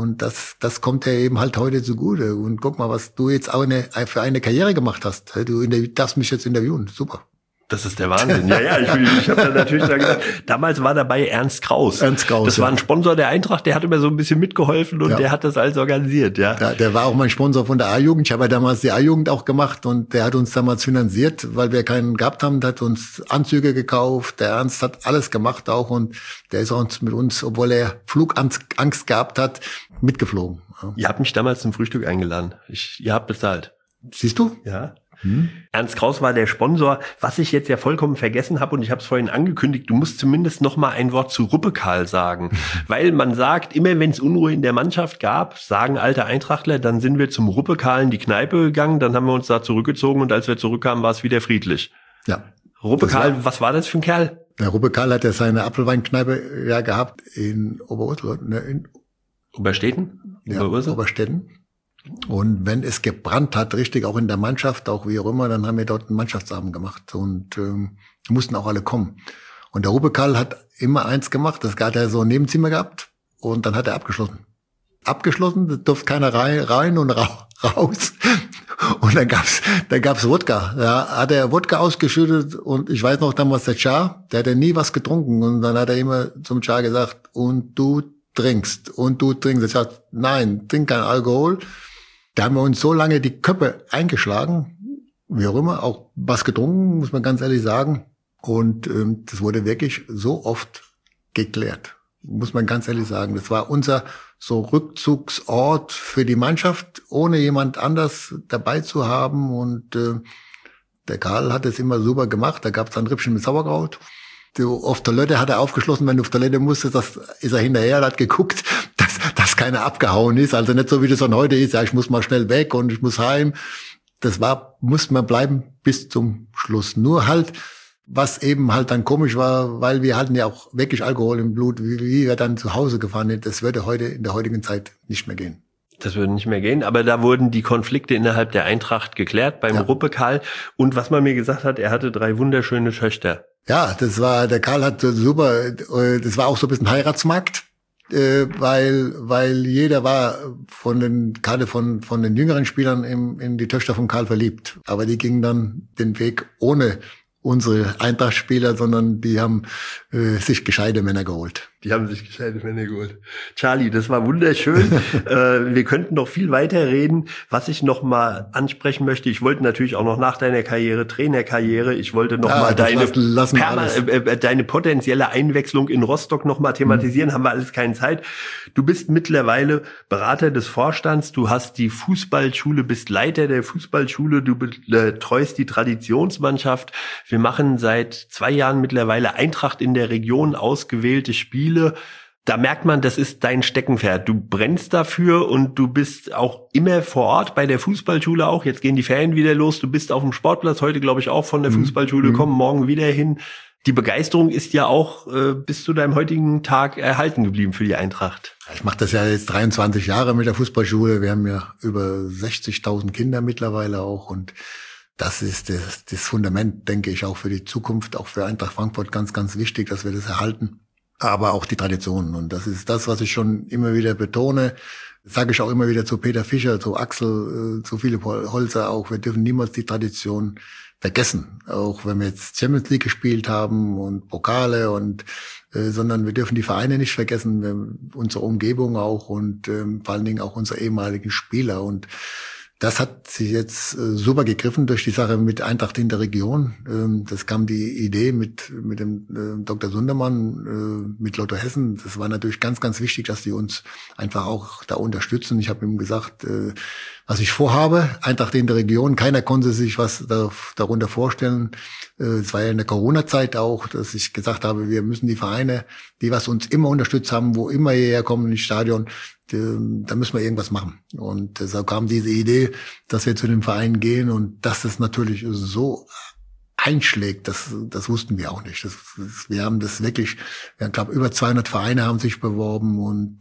das kommt ja eben halt heute zugute. Und guck mal, was du jetzt auch für eine Karriere gemacht hast. Du darfst mich jetzt interviewen, super. Das ist der Wahnsinn. Ja, ich habe da natürlich gesagt, damals war dabei Ernst Kraus. Ernst Kraus, das war ein Sponsor der Eintracht, der hat immer so ein bisschen mitgeholfen und der hat das alles organisiert, ja. Der war auch mein Sponsor von der A-Jugend. Ich habe ja damals die A-Jugend auch gemacht und der hat uns damals finanziert, weil wir keinen gehabt haben, der hat uns Anzüge gekauft. Der Ernst hat alles gemacht auch und der ist auch mit uns, obwohl er Flugangst gehabt hat, mitgeflogen. Ja. Ihr habt mich damals zum Frühstück eingeladen. Ihr habt bezahlt. Siehst du? Ja. Ernst Kraus war der Sponsor. Was ich jetzt ja vollkommen vergessen habe und ich habe es vorhin angekündigt, du musst zumindest noch mal ein Wort zu Ruppekarl sagen. Weil man sagt, immer wenn es Unruhe in der Mannschaft gab, sagen alte Eintrachtler, dann sind wir zum Ruppekarl in die Kneipe gegangen, dann haben wir uns da zurückgezogen und als wir zurückkamen, war es wieder friedlich. Ja. Ruppekarl, was war das für ein Kerl? Der Ruppekarl hat ja seine Apfelweinkneipe ja gehabt in Oberursel, in Oberstetten? Ja, Oberstetten. Und wenn es gebrannt hat, richtig, auch in der Mannschaft, auch wie auch immer, dann haben wir dort einen Mannschaftsabend gemacht und mussten auch alle kommen. Und der Ruppekarl hat immer eins gemacht, das hat er so ein Nebenzimmer gehabt und dann hat er abgeschlossen. Da durfte keiner rein und raus. Und dann gab's Wodka. Ja, hat er Wodka ausgeschüttet und ich weiß noch damals der Char, der hat ja nie was getrunken und dann hat er immer zum Char gesagt, und du trinkst. Ich sag, nein, trink kein Alkohol. Da haben wir uns so lange die Köpfe eingeschlagen, wie auch immer, auch was getrunken, muss man ganz ehrlich sagen. Und das wurde wirklich so oft geklärt, muss man ganz ehrlich sagen. Das war unser so Rückzugsort für die Mannschaft, ohne jemand anders dabei zu haben. Und der Karl hat es immer super gemacht. Da gab es ein Rippchen mit Sauerkraut. Auf Toilette hat er aufgeschlossen, wenn du auf Toilette musstest, das ist er hinterher, hat geguckt, dass keiner abgehauen ist. Also nicht so, wie das von heute ist, ja, ich muss mal schnell weg und ich muss heim. Muss man bleiben bis zum Schluss. Nur halt, was eben halt dann komisch war, weil wir hatten ja auch wirklich Alkohol im Blut, wie wir dann zu Hause gefahren sind, das würde heute in der heutigen Zeit nicht mehr gehen. Das würde nicht mehr gehen, aber da wurden die Konflikte innerhalb der Eintracht geklärt beim Ruppekarl. Und was man mir gesagt hat, er hatte 3 wunderschöne Töchter. Ja, der Karl hat super, das war auch so ein bisschen Heiratsmarkt, weil jeder war gerade von den jüngeren Spielern in die Töchter von Karl verliebt. Aber die gingen dann den Weg ohne unsere Eintracht-Spieler, sondern die haben sich gescheite Männer geholt. Die haben sich gescheite Männer geholt. Charlie, das war wunderschön. Wir könnten noch viel weiter reden. Was ich noch mal ansprechen möchte, ich wollte natürlich auch noch nach deiner Karriere, Trainerkarriere, ich wollte noch mal deine potenzielle Einwechslung in Rostock noch mal thematisieren. Haben wir alles keine Zeit. Du bist mittlerweile Berater des Vorstands. Du hast die Fußballschule, bist Leiter der Fußballschule. Du betreust die Traditionsmannschaft. Wir machen seit 2 Jahren mittlerweile Eintracht in der Region, ausgewählte Spiele. Da merkt man, das ist dein Steckenpferd. Du brennst dafür und du bist auch immer vor Ort bei der Fußballschule auch. Jetzt gehen die Ferien wieder los. Du bist auf dem Sportplatz heute, glaube ich, auch von der Fußballschule, kommen morgen wieder hin. Die Begeisterung ist ja auch bis zu deinem heutigen Tag erhalten geblieben für die Eintracht. Ich mache das ja jetzt 23 Jahre mit der Fußballschule. Wir haben ja über 60.000 Kinder mittlerweile auch und das ist das Fundament, denke ich, auch für die Zukunft, auch für Eintracht Frankfurt ganz, ganz wichtig, dass wir das erhalten. Aber auch die Traditionen. Und das ist das, was ich schon immer wieder betone. Das sage ich auch immer wieder zu Peter Fischer, zu Axel, zu Philipp Holzer auch. Wir dürfen niemals die Tradition vergessen. Auch wenn wir jetzt Champions League gespielt haben und Pokale und sondern wir dürfen die Vereine nicht vergessen, unsere Umgebung auch und vor allen Dingen auch unsere ehemaligen Spieler. Und das hat sich jetzt super gegriffen durch die Sache mit Eintracht in der Region. Das kam die Idee mit dem Dr. Sundermann, mit Lotto Hessen. Das war natürlich ganz, ganz wichtig, dass die uns einfach auch da unterstützen. Ich habe ihm gesagt, was ich vorhabe, Eintracht in der Region. Keiner konnte sich was darunter vorstellen. Es war ja in der Corona-Zeit auch, dass ich gesagt habe, wir müssen die Vereine, die was uns immer unterstützt haben, wo immer hierher kommen ins Stadion, da müssen wir irgendwas machen. Und so kam diese Idee, dass wir zu dem Verein gehen und dass das natürlich so einschlägt, das wussten wir auch nicht. Wir haben das wirklich, ich glaube, über 200 Vereine haben sich beworben und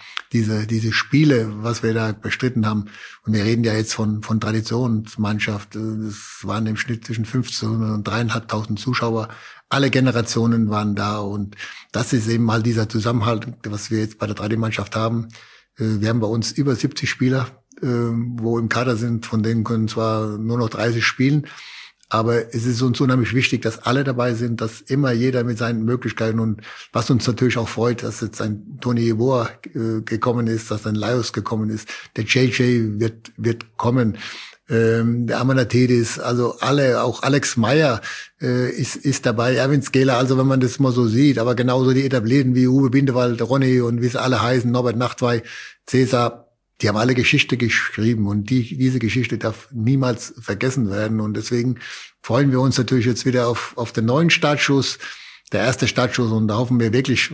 diese Spiele, was wir da bestritten haben, und wir reden ja jetzt von Traditionsmannschaft, das waren im Schnitt zwischen 1500 und 3.500 Zuschauer. Alle Generationen waren da und das ist eben mal dieser Zusammenhalt, was wir jetzt bei der 3D-Mannschaft haben. Wir haben bei uns über 70 Spieler, wo im Kader sind, von denen können zwar nur noch 30 spielen, aber es ist uns unheimlich wichtig, dass alle dabei sind, dass immer jeder mit seinen Möglichkeiten und was uns natürlich auch freut, dass jetzt ein Toni Yeboah gekommen ist, dass ein Laios gekommen ist, der JJ wird kommen. Der Amanatidis, also alle, auch Alex Meyer ist dabei, Erwin Skeler, also wenn man das mal so sieht, aber genauso die Etablierten wie Uwe Bindewald, Ronny und wie sie alle heißen, Norbert Nachtwey, Cäsar, die haben alle Geschichte geschrieben und diese Geschichte darf niemals vergessen werden und deswegen freuen wir uns natürlich jetzt wieder auf den neuen Startschuss, der erste Startschuss und da hoffen wir wirklich,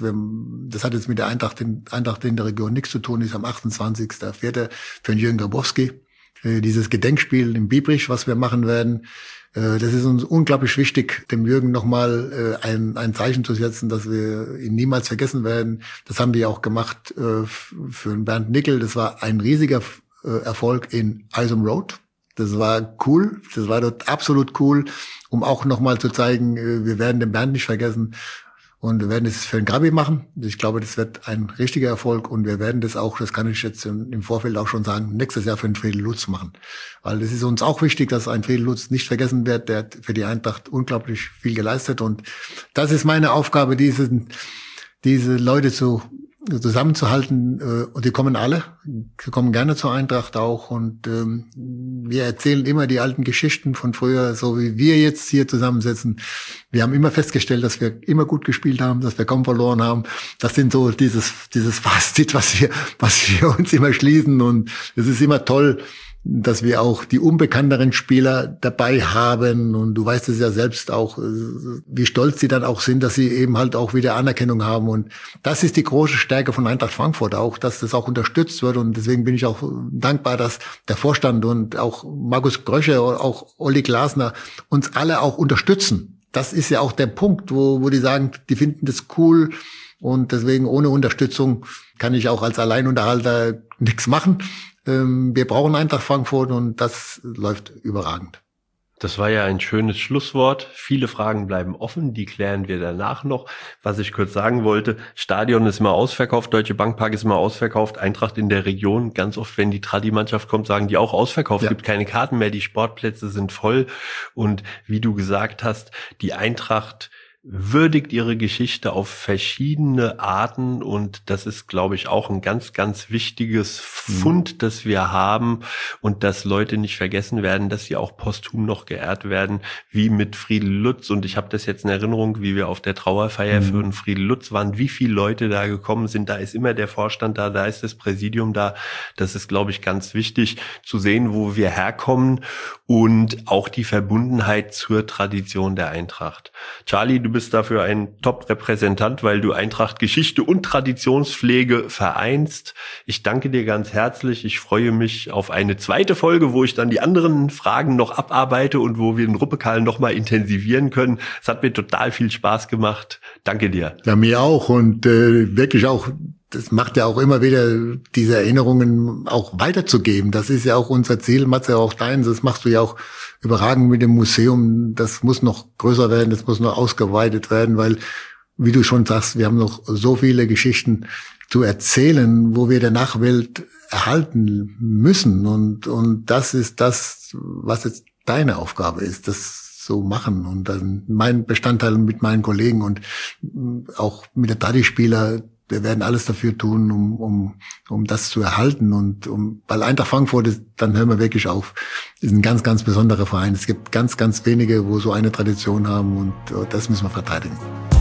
das hat jetzt mit der Eintracht in der Region nichts zu tun, ist am 28.04. für den Jürgen Grabowski. Dieses Gedenkspiel im Biebrich, was wir machen werden, das ist uns unglaublich wichtig, dem Jürgen nochmal ein Zeichen zu setzen, dass wir ihn niemals vergessen werden. Das haben wir auch gemacht für den Bernd Nickel. Das war ein riesiger Erfolg in Isom Road. Das war cool, das war dort absolut cool, um auch nochmal zu zeigen, wir werden den Bernd nicht vergessen. Und wir werden es für den Grabi machen. Ich glaube, das wird ein richtiger Erfolg. Und wir werden das auch, das kann ich jetzt im Vorfeld auch schon sagen, nächstes Jahr für den Friedel Lutz machen. Weil es ist uns auch wichtig, dass ein Friedel Lutz nicht vergessen wird. Der hat für die Eintracht unglaublich viel geleistet. Und das ist meine Aufgabe, diese Leute zusammenzuhalten. Und die kommen alle. Sie kommen gerne zur Eintracht auch. Und wir erzählen immer die alten Geschichten von früher, so wie wir jetzt hier zusammensitzen. Wir haben immer festgestellt, dass wir immer gut gespielt haben, dass wir kaum verloren haben. Das sind so dieses Fazit, was wir uns immer schließen. Und es ist immer toll, dass wir auch die unbekannteren Spieler dabei haben. Und du weißt es ja selbst auch, wie stolz sie dann auch sind, dass sie eben halt auch wieder Anerkennung haben. Und das ist die große Stärke von Eintracht Frankfurt auch, dass das auch unterstützt wird. Und deswegen bin ich auch dankbar, dass der Vorstand und auch Markus Grösche, auch Olli Glasner uns alle auch unterstützen. Das ist ja auch der Punkt, wo die sagen, die finden das cool. Und deswegen ohne Unterstützung kann ich auch als Alleinunterhalter nichts machen. Wir brauchen Eintracht Frankfurt und das läuft überragend. Das war ja ein schönes Schlusswort. Viele Fragen bleiben offen, die klären wir danach noch. Was ich kurz sagen wollte, Stadion ist immer ausverkauft, Deutsche Bank Park ist immer ausverkauft, Eintracht in der Region. Ganz oft, wenn die Tradi-Mannschaft kommt, sagen die auch ausverkauft, ja. Gibt keine Karten mehr, die Sportplätze sind voll. Und wie du gesagt hast, die Eintracht würdigt ihre Geschichte auf verschiedene Arten und das ist, glaube ich, auch ein ganz, ganz wichtiges Fund, das wir haben und dass Leute nicht vergessen werden, dass sie auch posthum noch geehrt werden, wie mit Friedel Lutz. Und ich habe das jetzt in Erinnerung, wie wir auf der Trauerfeier für Friedel Lutz waren, wie viele Leute da gekommen sind. Da ist immer der Vorstand da ist das Präsidium da. Das ist, glaube ich, ganz wichtig zu sehen, wo wir herkommen und auch die Verbundenheit zur Tradition der Eintracht. Charlie, du bist dafür ein Top-Repräsentant, weil du Eintracht Geschichte und Traditionspflege vereinst. Ich danke dir ganz herzlich. Ich freue mich auf eine zweite Folge, wo ich dann die anderen Fragen noch abarbeite und wo wir den Ruppekarl noch mal intensivieren können. Es hat mir total viel Spaß gemacht. Danke dir. Ja, mir auch und wirklich auch. Das macht ja auch immer wieder, diese Erinnerungen auch weiterzugeben. Das ist ja auch unser Ziel, Matze, auch deins. Das machst du ja auch überragend mit dem Museum. Das muss noch größer werden, das muss noch ausgeweitet werden, weil, wie du schon sagst, wir haben noch so viele Geschichten zu erzählen, wo wir der Nachwelt erhalten müssen. Und das ist das, was jetzt deine Aufgabe ist, das so machen. Und dann mein Bestandteil mit meinen Kollegen und auch mit der Tradi-Spieler, wir werden alles dafür tun, um das zu erhalten und weil Eintracht Frankfurt ist, dann hören wir wirklich auf. Ist ein ganz, ganz besonderer Verein. Es gibt ganz, ganz wenige, wo so eine Tradition haben und das müssen wir verteidigen.